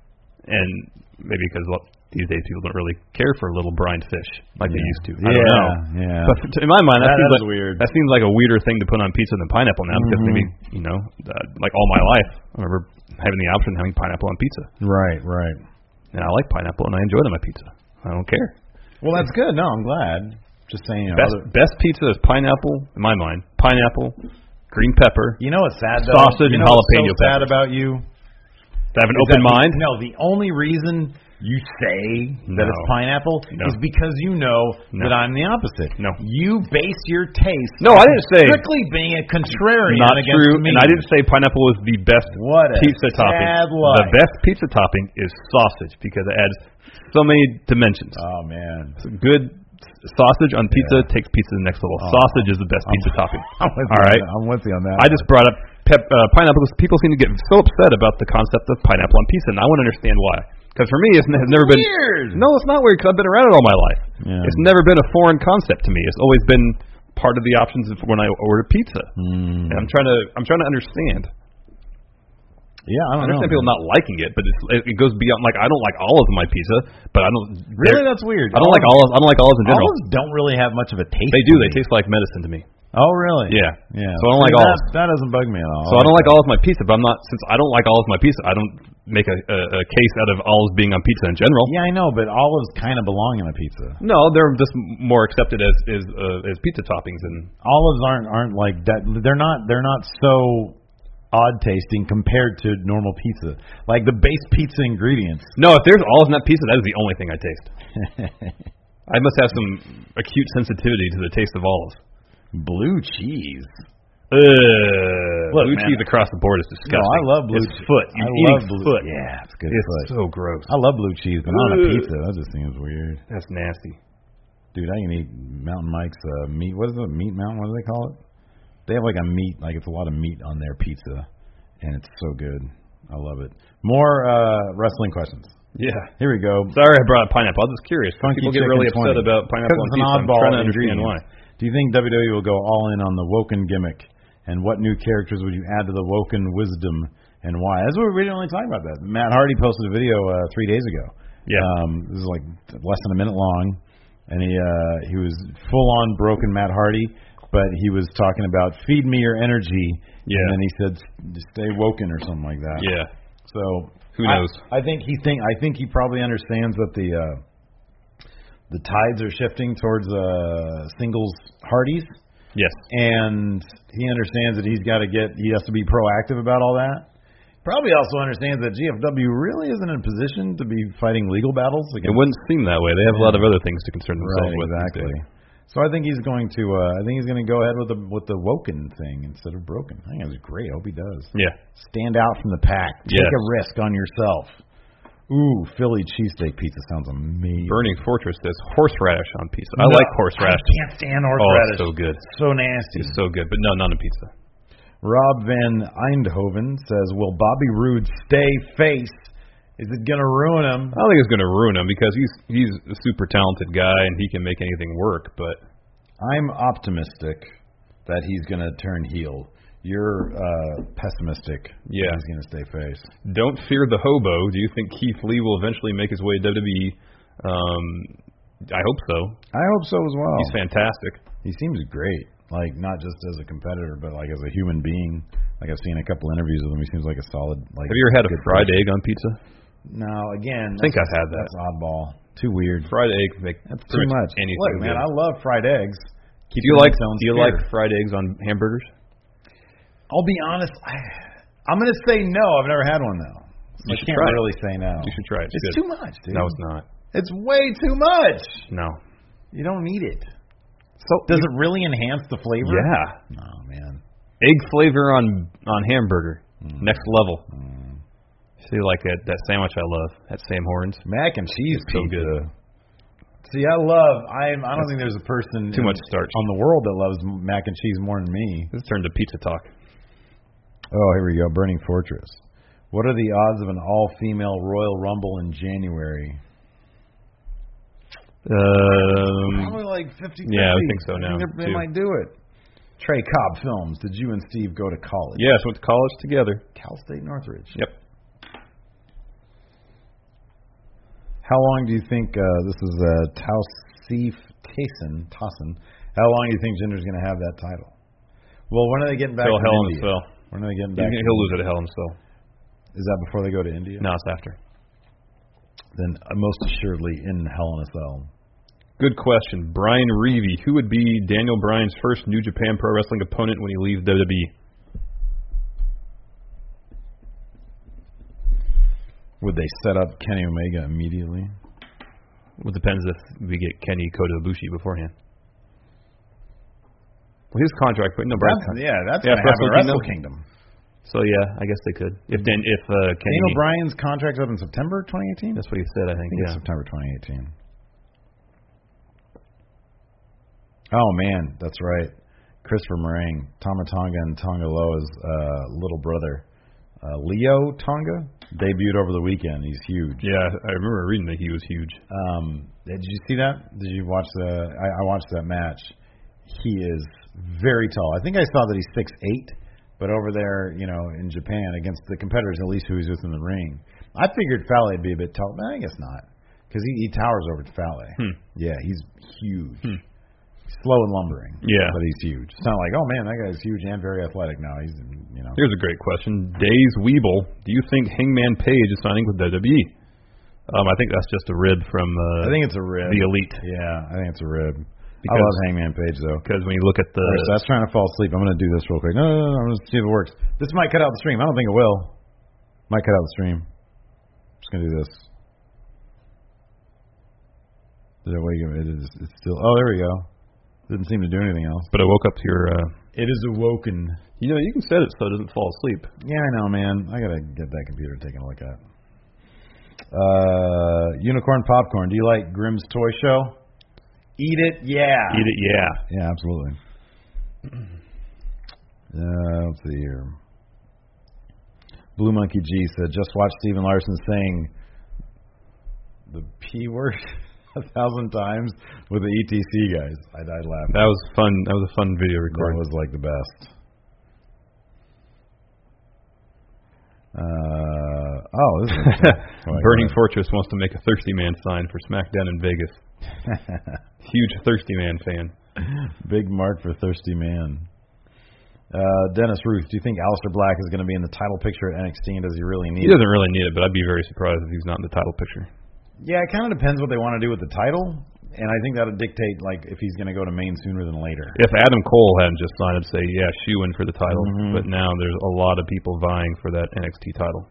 And maybe because these days people don't really care for little brined fish like they used to. I don't know. Yeah. But in my mind, that seems like weird. That seems like a weirder thing to put on pizza than pineapple now, because maybe like all my life, I remember having the option of having pineapple on pizza. Right. And I like pineapple, and I enjoy it on my pizza. I don't care. Well, that's good. No, I'm glad. Just saying. Best pizza is pineapple, in my mind. Pineapple, green pepper. You know what's sad, though? Sausage and jalapeno what's so sad peppers. about you? To have an open mind? No, the only reason you say that it's pineapple is because you know that I'm the opposite. No. You base your taste No, I didn't say. strictly being a contrarian Not against true. me. And I didn't say pineapple was the best What a pizza topping. sad life. The best pizza topping is sausage, because it adds so many dimensions. Oh, man. So good sausage on pizza takes pizza to the next level. Sausage is the best pizza topping. I'm with All right. I'm with you on that. I just brought up pineapple because people seem to get so upset about the concept of pineapple on pizza, and I want to understand why. Because for me, it has never been weird. No, it's not weird, because I've been around it all my life. Yeah. It's never been a foreign concept to me. It's always been part of the options when I order pizza. And I'm trying to understand. Yeah, I understand people not liking it, but it goes beyond. Like, I don't like olives in my pizza, but I don't really. That's weird. I don't like olives. I don't like olives in general. Olives don't really have much of a taste. They do. They taste like medicine to me. Oh, really? Yeah. Yeah. So I don't like olives. That doesn't bug me at all. So I don't like olives in my pizza, but since I don't like olives in my pizza, I don't make a case out of olives being on pizza in general. Yeah, I know, but olives kind of belong in a pizza. No, they're just more accepted as pizza toppings, and olives aren't like that. They're not so odd tasting compared to normal pizza. Like the base pizza ingredients. No, if there's olives in that pizza, that is the only thing I taste. I must have some acute sensitivity to the taste of olives. Blue cheese. Blue cheese across the board is disgusting. No, I love blue cheese. Foot. I love blue. Foot. Yeah, it's good. It's so gross. I love blue cheese, but not on a pizza. That just seems weird. That's nasty. Dude, I can eat Mountain Mike's meat. What is it? Meat Mountain? What do they call it? They have like a meat, like it's a lot of meat on their pizza, and it's so good. I love it. More wrestling questions. Yeah. Here we go. Sorry I brought up pineapple. I was just curious. Funky People get really upset about pineapple on pizza. I'm trying to understand why. Do you think WWE will go all in on the Woken gimmick? And what new characters would you add to the Woken wisdom, and why? That's what we didn't really talk about that. Matt Hardy posted a video 3 days ago. Yeah. This is like less than a minute long, and he was full on broken Matt Hardy, but he was talking about feed me your energy. Yeah. And then he said stay woken or something like that. Yeah. So who knows? I think he probably understands that the tides are shifting towards singles Hardys. Yes. And he understands that he has to be proactive about all that. Probably also understands that GFW really isn't in a position to be fighting legal battles. It wouldn't seem that way. They have a lot of other things to concern themselves with. Exactly. So I think he's going to go ahead with the Woken thing instead of broken. I think that's great. I hope he does. Yeah. Stand out from the pack. Take a risk on yourself. Ooh, Philly cheesesteak pizza sounds amazing. Burning Fortress says horseradish on pizza. I like horseradish. I can't stand horseradish. Oh, it's so good. So nasty. It's so good, but no, not on pizza. Rob Van Eindhoven says, will Bobby Roode stay face? Is it going to ruin him? I don't think it's going to ruin him because he's a super talented guy and he can make anything work, but I'm optimistic that he's going to turn heel. You're pessimistic. Yeah. He's going to stay face. Don't fear the hobo. Do you think Keith Lee will eventually make his way to WWE? I hope so. I hope so as well. He's fantastic. He seems great. Like, not just as a competitor, but like as a human being. Like, I've seen a couple interviews with him. He seems like a solid. Like, have you ever had a fried egg on pizza? No, again. I think I've had that. That's oddball. Too weird. Fried egg, that's too much. Anything. Look, man, I love fried eggs. Do you like fried eggs on hamburgers? I'll be honest. I'm going to say no. I've never had one though. You I can't really say no. You should try it. It's too much, dude. No, it's not. It's way too much. No. You don't need it. So does it really enhance the flavor? Yeah. Oh man. Egg flavor on hamburger. Next level. See, like that sandwich I love at Sam Horns. Mac and cheese pizza. So good. See, I don't think there's a person too much starch on the world that loves mac and cheese more than me. This turned to pizza talk. Oh, here we go. Burning Fortress. What are the odds of an all-female Royal Rumble in January? Probably like 50-50. Yeah, I think so now. They might do it. Trey Cobb Films. Did you and Steve go to college? Yes, went to college together. Cal State Northridge. Yep. How long do you think this is Tausif Tayson? How long do you think Jinder's going to have that title? Well, when are they getting back to Hell in a India? Cell. When are they getting back? He'll lose it at Hell in a Cell. Is that before they go to India? No, it's after. Then most assuredly in Hell in a Cell. Good question. Brian Reevy. Who would be Daniel Bryan's first New Japan Pro Wrestling opponent when he leaves WWE? Would they set up Kenny Omega immediately? Well, it depends if we get Kenny Kota Ibushi beforehand. Well, his contract, but no, Brian's contract. That's going to happen at Wrestle Kingdom. So yeah, I guess they could. If Kenny Daniel Bryan's contract's up in September 2018. That's what he said. I think it's September 2018. Oh man, that's right. Christopher Meringue, Tama Tonga and Tonga Loa's little brother, Leo Tonga, debuted over the weekend. He's huge. Yeah, I remember reading that he was huge. Did you see that? Did you watch I watched that match. He is very tall. I think I saw that he's 6'8". But over there, in Japan, against the competitors, at least who he's with in the ring, I figured Fale would be a bit tall, but I guess not, because he towers over to Fale. Yeah, he's huge. Slow and lumbering. Yeah. But he's huge. It's not like, oh man, that guy's huge and very athletic now. He's, Here's a great question. Days Weeble, do you think Hangman Page is signing with WWE? I think that's just a rib from I think it's a rib. The Elite. Yeah, I think it's a rib. Because, I love Hangman Page, though. Because when you look at the... So that's trying to fall asleep. I'm going to do this real quick. No, I'm going to see if it works. This might cut out the stream. I don't think it will. Might cut out the stream. I'm just going to do this. Did it wake up? It's still... Oh, there we go. Didn't seem to do anything else. But I woke up to your... It is awoken. You can set it so it doesn't fall asleep. Yeah, I know, man. I got to get that computer taken a look at. Unicorn Popcorn. Do you like Grimm's Toy Show? Eat it, yeah. Eat it, yeah. Yeah, absolutely. Let's see here. Blue Monkey G said, just watch Steven Larson saying the P word 1,000 times with the ETC guys. I died laughing. That was fun. That was a fun video recording. That was like the best. This is Burning Fortress wants to make a Thirsty Man sign for SmackDown in Vegas. Huge Thirsty Man fan. Big mark for Thirsty Man. Dennis Ruth, do you think Aleister Black is going to be in the title picture at NXT, and does he really need it? He doesn't really need it, but I'd be very surprised if he's not in the title picture. Yeah, it kind of depends what they want to do with the title, and I think that would dictate if he's going to go to main sooner than later. If Adam Cole hadn't just signed, I'd say, yeah, shoe in for the title. Mm-hmm. But now there's a lot of people vying for that NXT title.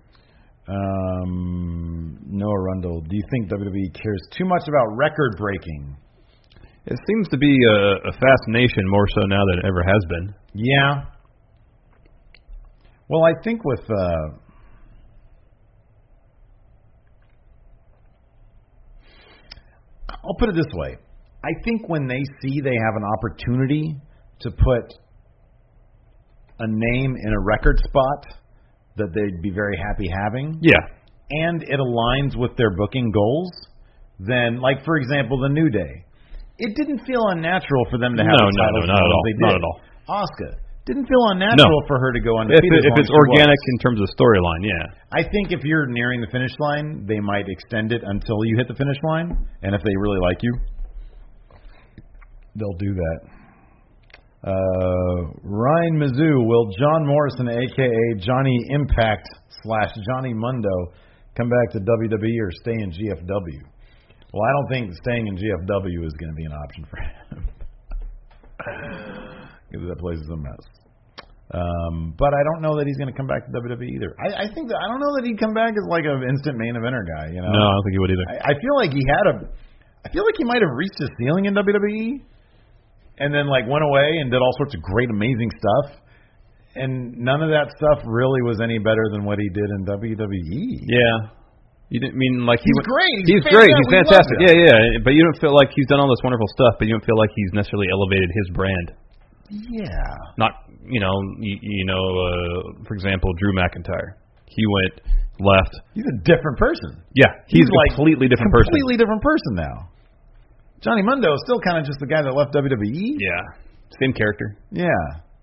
Noah Rundle, do you think WWE cares too much about record breaking? It seems to be a fascination more so now than it ever has been. Yeah. Well, I think with I'll put it this way. I think when they see they have an opportunity to put a name in a record spot that they'd be very happy having. Yeah. And it aligns with their booking goals, then, for example, the New Day. It didn't feel unnatural for them to have a title. No, not at all. Not at all. Asuka. Didn't feel unnatural for her to go undefeated. If it's organic in terms of storyline, yeah. I think if you're nearing the finish line, they might extend it until you hit the finish line. And if they really like you, they'll do that. Ryan Mizzou, will John Morrison, a.k.a. Johnny Impact / Johnny Mundo, come back to WWE or stay in GFW? Well, I don't think staying in GFW is going to be an option for him. Because that place is a mess. But I don't know that he's going to come back to WWE either. I don't know that he'd come back as like an instant main eventer guy. No, I don't think he would either. I feel like I feel like he might have reached his ceiling in WWE, and then went away and did all sorts of great, amazing stuff. And none of that stuff really was any better than what he did in WWE. Yeah. You didn't mean he's great. He's great. He's fantastic. Yeah. But you don't feel like he's done all this wonderful stuff, but you don't feel like he's necessarily elevated his brand. Yeah. Not, for example, Drew McIntyre. He left. He's a different person. Yeah. He's a completely different person. Completely different person now. Johnny Mundo is still kind of just the guy that left WWE. Yeah. Same character. Yeah.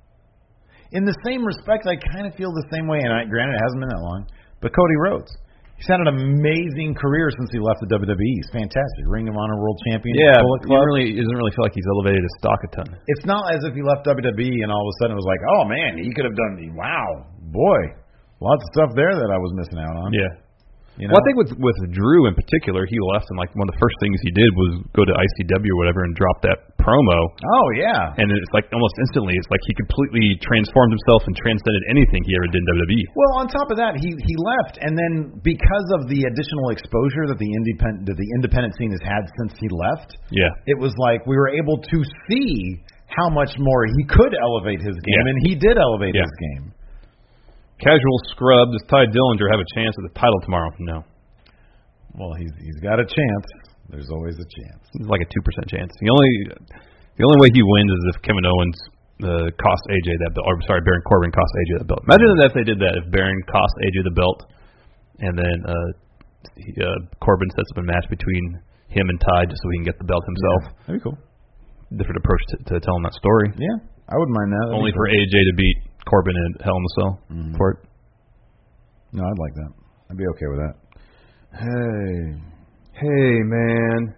In the same respect, I kind of feel the same way, and granted, it hasn't been that long, but Cody Rhodes. He's had an amazing career since he left the WWE. He's fantastic. Ring of Honor World Champion. Yeah, Bullet Club. he doesn't really feel like he's elevated his stock a ton. It's not as if he left WWE and all of a sudden it was like, oh man, he could have done. Wow, boy, lots of stuff there that I was missing out on. Yeah. You know? Well, I think with Drew in particular, he left, and like one of the first things he did was go to ICW or whatever and drop that promo. Oh yeah. And it's like almost instantly, it's like he completely transformed himself and transcended anything he ever did in WWE. Well, on top of that, he left, and then because of the additional exposure that the independent scene has had since he left, it was like we were able to see how much more he could elevate his game, and he did elevate his game. Casual scrub. Does Ty Dillinger have a chance at the title tomorrow? No. Well, he's got a chance. There's always a chance. It's like a 2% chance. The only way he wins is if Kevin Owens cost AJ that belt. Or sorry, Baron Corbin cost AJ that belt. Imagine if they did that. If Baron cost AJ the belt, and then Corbin sets up a match between him and Ty just so he can get the belt himself. Yeah, that'd be cool. Different approach to telling that story. Yeah, I wouldn't mind that. That'd only for AJ to beat Corbin in Hell in a Cell for it. No, I'd like that. I'd be okay with that. Hey, man.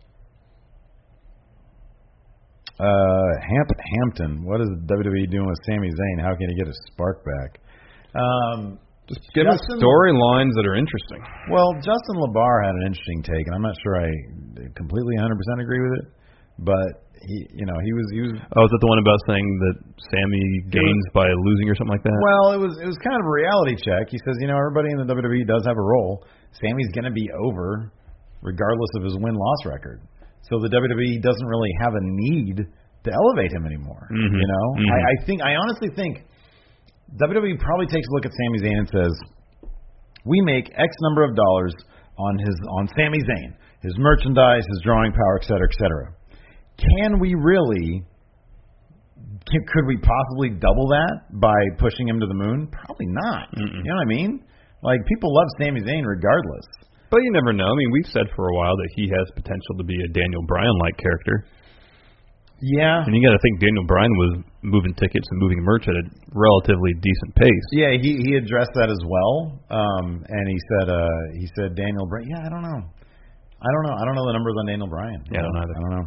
Hampton. What is WWE doing with Sami Zayn? How can he get his spark back? Just give us storylines that are interesting. Well, Justin LaBar had an interesting take, and I'm not sure I completely 100% agree with it, but he was. Oh, is that the one about saying that Sammy gains by losing or something like that? Well, it was kind of a reality check. He says, everybody in the WWE does have a role. Sammy's going to be over regardless of his win-loss record. So the WWE doesn't really have a need to elevate him anymore. I honestly think WWE probably takes a look at Sami Zayn and says, we make X number of dollars on Sami Zayn, his merchandise, his drawing power, et cetera, et cetera. Can we really? Could we possibly double that by pushing him to the moon? Probably not. You know what I mean? Like, people love Sami Zayn regardless. But you never know. I mean, we've said for a while that he has potential to be a Daniel Bryan-like character. Yeah. And you got to think Daniel Bryan was moving tickets and moving merch at a relatively decent pace. Yeah, he addressed that as well. And he said Daniel Bryan. Yeah, I don't know. I don't know the numbers on Daniel Bryan. Yeah, I don't either. I don't know.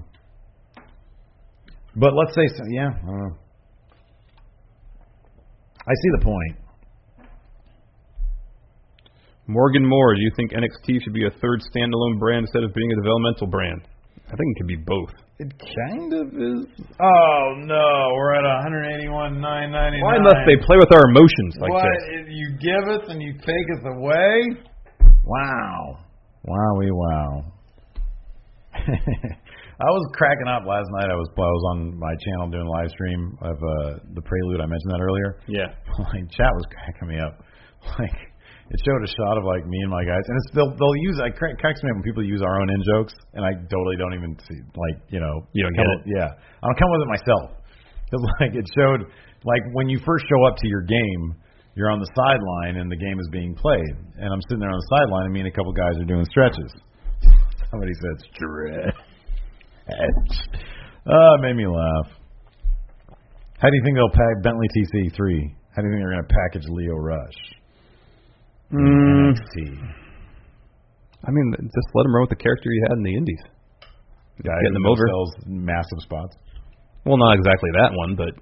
But let's say, I don't know. I see the point. Morgan Moore, do you think NXT should be a third standalone brand instead of being a developmental brand? I think it could be both. It kind of is. Oh, no. We're at $181,999. Why must they play with our emotions like this? You give us and you take us away? Wow. Wowie wow. I was cracking up last night. I was on my channel doing a live stream of the Prelude. I mentioned that earlier. Yeah. Like, chat was cracking me up. Like, it showed a shot of like me and my guys, and they'll use. It cracks me up when people use our own in jokes, and I totally don't even see You don't get it. Yeah, I don't come with it myself. Because like it showed like when you first show up to your game, you're on the sideline and the game is being played, and I'm sitting there on the sideline, and me and a couple guys are doing stretches. Somebody said stretch. It made me laugh. How do you think they'll pack Bentley TC3? How do you think they're going to package Lio Rush? NXT. I mean, just let him run with the character he had in the Indies. Guy getting them over. Sells massive spots. Well, not exactly that one, but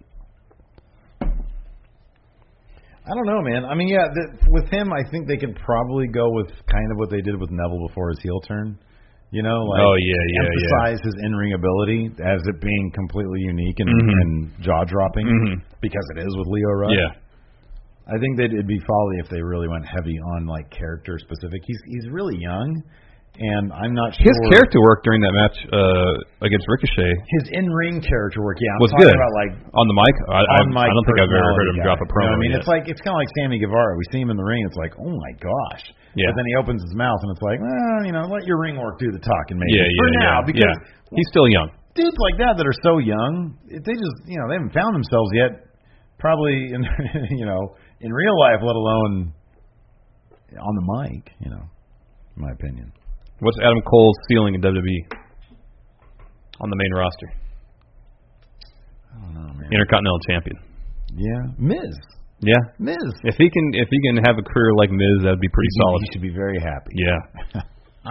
I don't know, man. I mean, yeah, with him, I think they could probably go with kind of what they did with Neville before his heel turn. Emphasize his in-ring ability as it being completely unique and jaw-dropping because it is with Lio Rush. Yeah. I think that it'd be folly if they really went heavy on like character specific. He's really young, and I'm not sure his character work during that match against Ricochet. His in-ring character work, was talking good. About like on the mic. I don't think I've ever heard him drop a promo. You know what I mean, it's like it's kind of like Sammy Guevara. We see him in the ring, it's like, oh my gosh. Yeah. But then he opens his mouth, and it's like, let your ring work do the talking, maybe. Yeah. Because he's still young. Dudes like that are so young, they just they haven't found themselves yet. Probably in in real life, let alone on the mic. In my opinion. What's Adam Cole's ceiling in WWE on the main roster? I don't know, man. Intercontinental Champion. Yeah, Miz. Yeah. Miz. If he can have a career like Miz, that'd be pretty solid. He should be very happy. Yeah.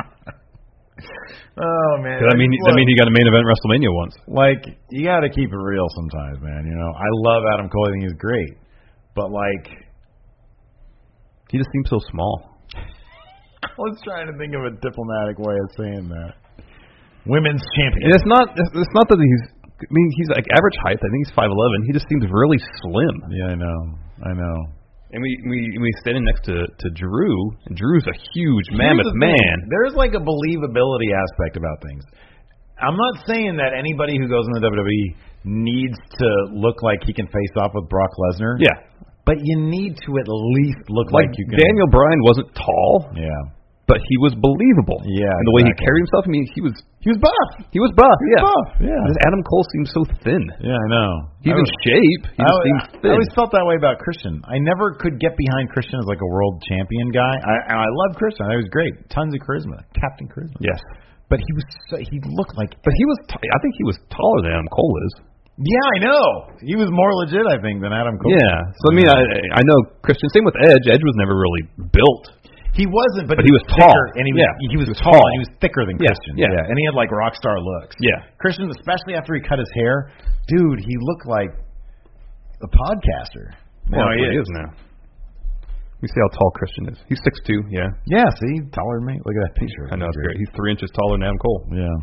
Oh man. That mean he got a main event WrestleMania once. Like, you got to keep it real sometimes, man. You know, I love Adam Cole. I think he's great, but like, he just seems so small. I was trying to think of a diplomatic way of saying that. Women's champion. And it's not that he's. I mean, he's like average height. I think he's 5'11". He just seems really slim. Yeah, I know. And we standing next to Drew, and Drew's a huge mammoth man. There's like a believability aspect about things. I'm not saying that anybody who goes in the WWE needs to look like he can face off with Brock Lesnar. Yeah. But you need to at least look like you can. Daniel Bryan wasn't tall. Yeah. But he was believable. Yeah. And the way he carried himself, I mean, he was buff. He was buff, yeah. Yeah. Adam Cole seems so thin. Yeah, I know. He's in shape. He just seems thin. I always felt that way about Christian. I never could get behind Christian as like a world champion guy. I love Christian. He was great. Tons of charisma. Captain Charisma. Yes. But he looked like. But he was. I think he was taller than Adam Cole is. Yeah, I know. He was more legit, I think, than Adam Cole. Yeah. So I mean, I know Christian. Same with Edge. Edge was never really built. He wasn't, but he was thicker, tall, and he was tall, and he was thicker than Christian. Yeah, and he had like rock star looks. Yeah, Christian, especially after he cut his hair, dude, he looked like a podcaster. No, he is now. You see how tall Christian is? He's 6'2". Yeah. Yeah. See, taller than me. Look at that picture. I know, it's great. He's 3 inches taller than Adam Cole. Yeah.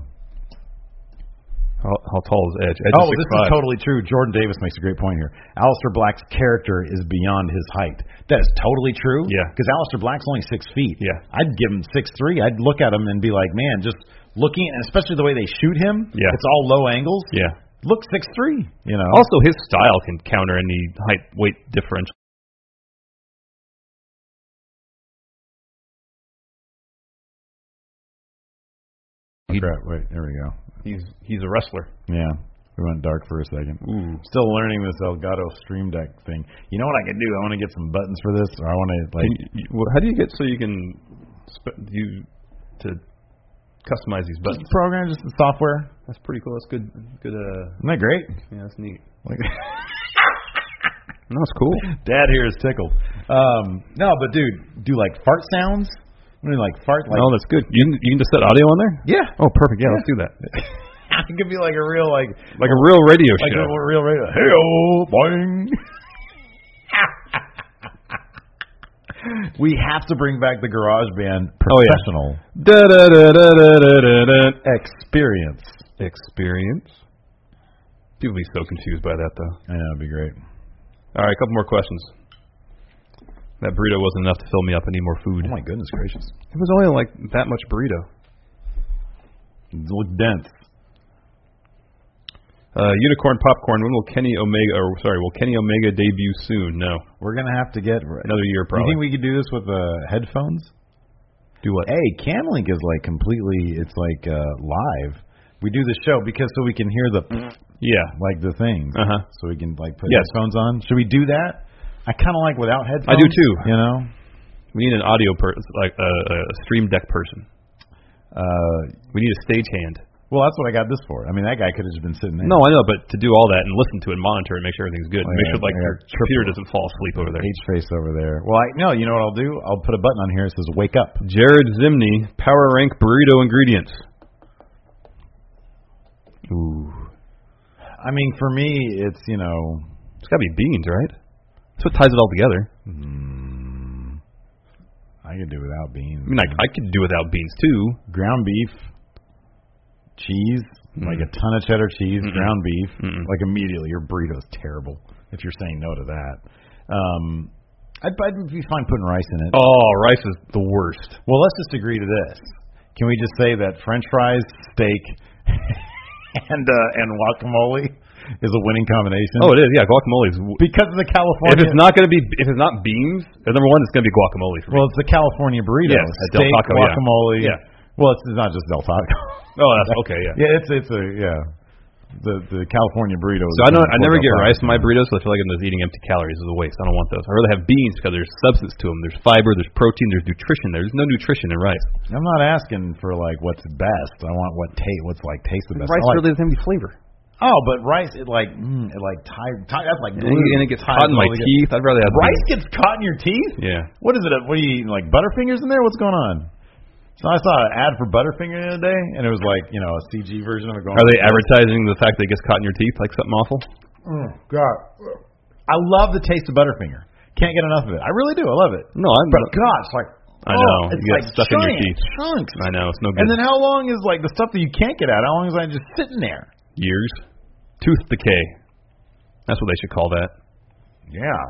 How tall is Edge? Edge is 6'5". This is totally true. Jordan Davis makes a great point here. Aleister Black's character is beyond his height. That is totally true. Yeah. Because Aleister Black's only 6 feet. Yeah. I'd give him 6'3". I'd look at him and be like, man, just looking, and especially the way they shoot him. Yeah. It's all low angles. Yeah. Look 6'3", you know. Also, his style can counter any height-weight differential. Wait, there we go. He's a wrestler. Yeah. We went dark for a second. Ooh. Still learning this Elgato Stream Deck thing. You know what I can do? I want to get some buttons for this, or I want to like. How do you get so you can to customize these buttons? Just program, just the software. That's pretty cool. That's good. Good. Isn't that great? Yeah, that's neat. Like. No, it's cool. Dad here is tickled. No, but dude, do like fart sounds. I mean, like fart. Like, no, that's good. You can just set audio on there. Yeah. Oh, perfect. Yeah, let's do that. It could be like a real like a real radio show. Like a real radio. Hey-oh, boing. We have to bring back the Garage Band professional experience. Experience. People be so confused by that, though. I know, it'd be great. All right, a couple more questions. That burrito wasn't enough to fill me up. I need more food. Oh my goodness gracious! It was only like that much burrito. It looked dense. Unicorn Popcorn. When will Kenny Omega debut soon? No, we're gonna have to get another year. Probably. You think we could do this with headphones? Do what? Hey, Camlink is like completely. It's like live. We do the show so we can hear the like the things. So we can like put headphones on. Should we do that? I kind of like without headphones. I do too. You know, we need an audio person, like a Stream Deck person. We need a stagehand. Well, that's what I got this for. I mean, that guy could have just been sitting there. No, I know, but to do all that and listen to it, and monitor it, make sure everything's good, make sure like your computer doesn't fall asleep over there. H-face over there. Well, you know what I'll do? I'll put a button on here that says "Wake Up." Jared Zimney, Power Rank burrito ingredients. Ooh. I mean, for me, it's it's got to be beans, right? That's what ties it all together. I could do without beans. I mean, I could do without beans too. Ground beef, cheese, like a ton of cheddar cheese, ground beef. Like immediately, your burrito's terrible if you're saying no to that. I'd be fine putting rice in it. Oh, rice is the worst. Well, let's just agree to this. Can we just say that French fries, steak, and guacamole is a winning combination? Oh, it is. Yeah, guacamole is because of the California. If it's not beans, number one, it's going to be guacamole for me. Well, it's the California burrito. Yes, steak, Del Taco, guacamole. Yeah. Well, it's not just Del Taco. Oh, that's okay. Yeah. Yeah, it's the California burrito. So I never get rice in my burritos, so I feel like I'm just eating empty calories. It's a waste. I don't want those. I'd rather have beans because there's substance to them. There's fiber, there's protein, there's nutrition. There's no nutrition in rice. I'm not asking for like what's best. I want what's like tastes the best. Rice really doesn't have any flavor. Oh, but rice, it like that's like glue. And it gets caught in my teeth. I'd rather have rice gets caught in your teeth? Yeah. What is it? What are you eating, like Butterfingers in there? What's going on? So I saw an ad for Butterfinger the other day, and it was like, a CG version of it going. Are they advertising the fact that it gets caught in your teeth like something awful? God. I love the taste of Butterfinger. Can't get enough of it. I really do. I love it. No, But God, it's like, I know. It's You like get stuck in your teeth. chunks. I know. It's no good. And then how long is like the stuff that you can't get out? How long is that just sitting there? Years. Tooth decay. That's what they should call that. Yeah.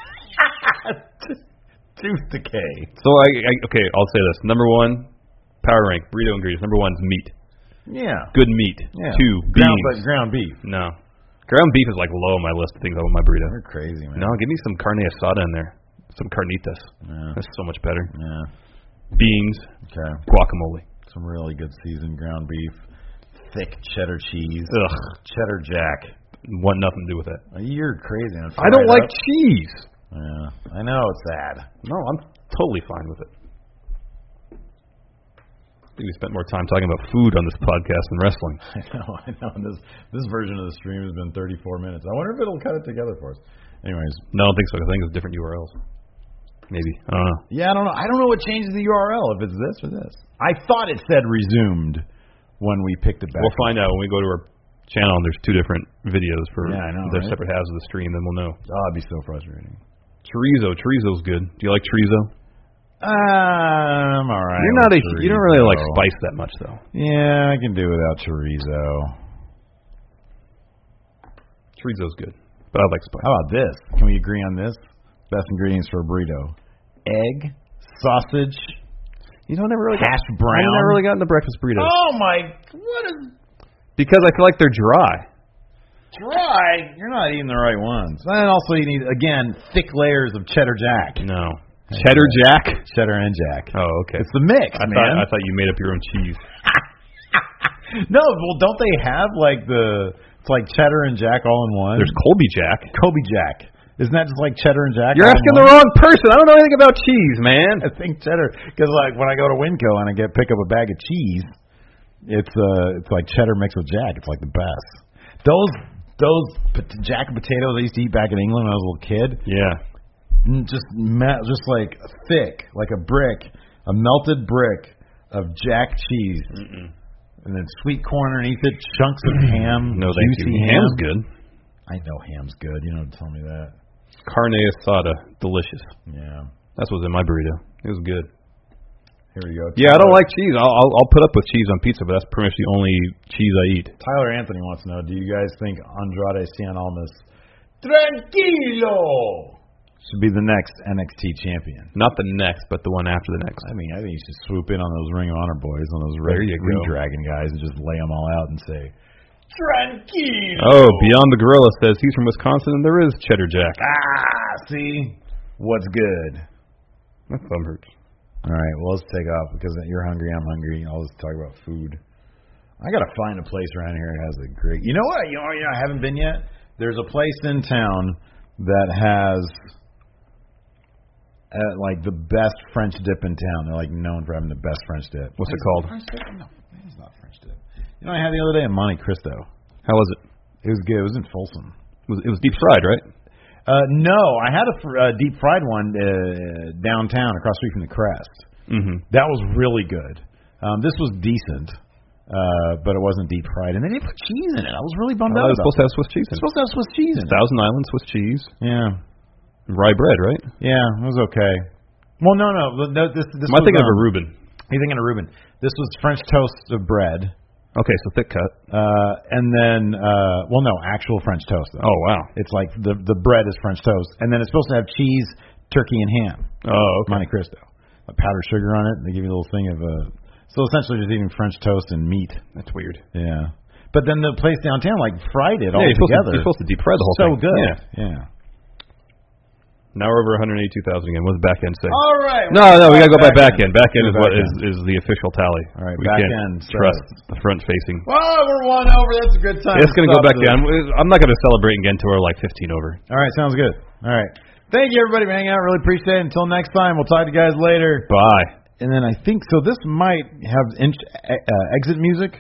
Tooth decay. So okay, I'll say this. Number 1, power rank, burrito ingredients. Number 1 is meat. Yeah. Good meat. Yeah. 2, beans. Ground beef. No. Ground beef is like low on my list of things I want in my burrito. You're crazy, man. No, give me some carne asada in there. Some carnitas. Yeah. That's so much better. Yeah. Beans. Okay. Guacamole. Some really good seasoned ground beef. Thick cheddar cheese. Ugh. Cheddar jack. Want nothing to do with that. You're crazy. I don't like cheese. Yeah. I know, it's sad. No, I'm totally fine with it. I think we spent more time talking about food on this podcast than wrestling. I know. This version of the stream has been 34 minutes. I wonder if it'll cut it together for us. Anyways. No, I don't think so. I think it's different URLs. Maybe. I don't know. Yeah, I don't know. I don't know what changes the URL, if it's this or this. I thought it said resumed when we picked it back. We'll find out when we go to our channel and there's 2 different videos for their right? separate halves of the stream, then we'll know. Oh, it'd be so frustrating. Chorizo's good. Do you like chorizo? I'm all right. You don't really like spice that much, though. Yeah, I can do without chorizo. Chorizo's good, but I like spice. How about this? Can we agree on this? Best ingredients for a burrito: egg, sausage. You don't ever really hash brown. I never really got into breakfast burritos. Oh my! What is? Because I feel like they're dry. Dry? You're not eating the right ones. And also, you need thick layers of cheddar jack. No. Cheddar jack? Cheddar and jack. Oh, okay. It's the mix, man. I thought you made up your own cheese. No, well, don't they have it's like cheddar and jack all in one? There's Colby Jack. Colby Jack. Isn't that just like cheddar and jack? You're asking the wrong person. I don't know anything about cheese, man. I think cheddar, because like when I go to Winco and I pick up a bag of cheese, it's like cheddar mixed with jack. It's like the best. Those jack potatoes I used to eat back in England when I was a little kid. Yeah. Just like thick, like a brick, a melted brick of jack cheese. Mm-mm. And then sweet corn underneath it, chunks of ham. No, thank you. Ham's good. I know ham's good. You don't tell me that. Carne asada, delicious. Yeah. That's what's in my burrito. It was good. Here we go. Yeah, I don't like cheese. I'll put up with cheese on pizza, but that's pretty much the only cheese I eat. Tyler Anthony wants to know, do you guys think Andrade Cien Almas Tranquilo should be the next NXT champion? Not the next, but the one after the next. I think you should swoop in on those Ring of Honor boys, on those Red Dragon guys, and just lay them all out and say, Tranquilo. Oh, Beyond the Gorilla says he's from Wisconsin and there is cheddar jack. See? What's good? My thumb hurts. All right, well, let's take off because you're hungry, I'm hungry. I'll just talk about food. I got to find a place around here that has a great... You know what? I haven't been yet. There's a place in town that has like the best French dip in town. They're like known for having the best French dip. What's it called? French dip? No, it's not French dip. You know, I had the other day in Monte Cristo. How was it? It was good. It was in Folsom. It was deep fried, right? No, I had a deep fried one downtown across the street from the Crest. Mm-hmm. That was really good. This was decent, but it wasn't deep fried. And they didn't put cheese in it. I was really bummed out. It was supposed to have Swiss cheese in it. It's supposed to have Swiss cheese in it. Thousand Island Swiss cheese. Yeah. Rye bread, right? Yeah, it was okay. Well, no. This Am I thinking of a Reuben? You're thinking of Reuben. This was French toast of bread. Okay, so thick cut. And then, actual French toast, though. Oh, wow. It's like the bread is French toast. And then it's supposed to have cheese, turkey, and ham. Oh, okay. Monte Cristo. A powdered sugar on it. They give you a little thing of so essentially just eating French toast and meat. That's weird. Yeah. But then the place downtown, fried it all together. You're supposed to deep fry the whole thing. So good. Yeah. Now we're over 182,000 again. What's back end say? All right. No, we got to go by back end. Back end is what is the official tally. All right, we back can't end. Trust the front facing. Well, we're 1 over. That's a good time. It's going to go back down. I'm not going to celebrate and get until we're 15 over. All right, sounds good. All right. Thank you, everybody, for hanging out. Really appreciate it. Until next time, we'll talk to you guys later. Bye. And then I think, so this might have exit music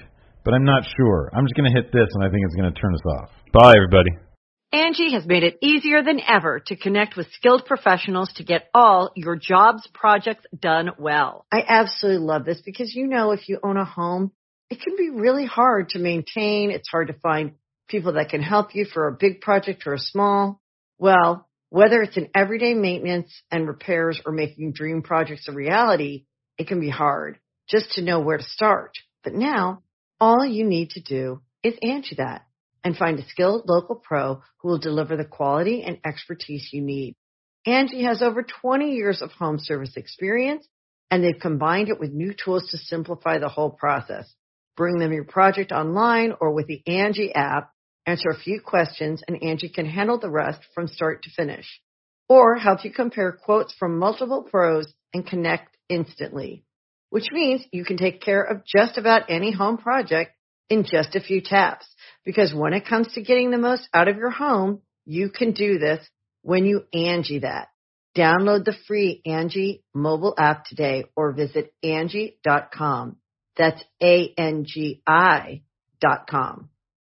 but I'm not sure. I'm just going to hit this, and I think it's going to turn us off. Bye, everybody. Angie has made it easier than ever to connect with skilled professionals to get all your jobs projects done well. I absolutely love this because, you know, if you own a home, it can be really hard to maintain. It's hard to find people that can help you for a big project or a small. Well, whether it's in everyday maintenance and repairs or making dream projects a reality, it can be hard just to know where to start. But now, all you need to do is Angie that and find a skilled local pro who will deliver the quality and expertise you need. Angie has over 20 years of home service experience, and they've combined it with new tools to simplify the whole process. Bring them your project online or with the Angie app, answer a few questions, and Angie can handle the rest from start to finish. Or help you compare quotes from multiple pros and connect instantly, which means you can take care of just about any home project in just a few taps. Because when it comes to getting the most out of your home, you can do this when you Angie that. Download the free Angie mobile app today or visit Angie.com. That's ANGI.com.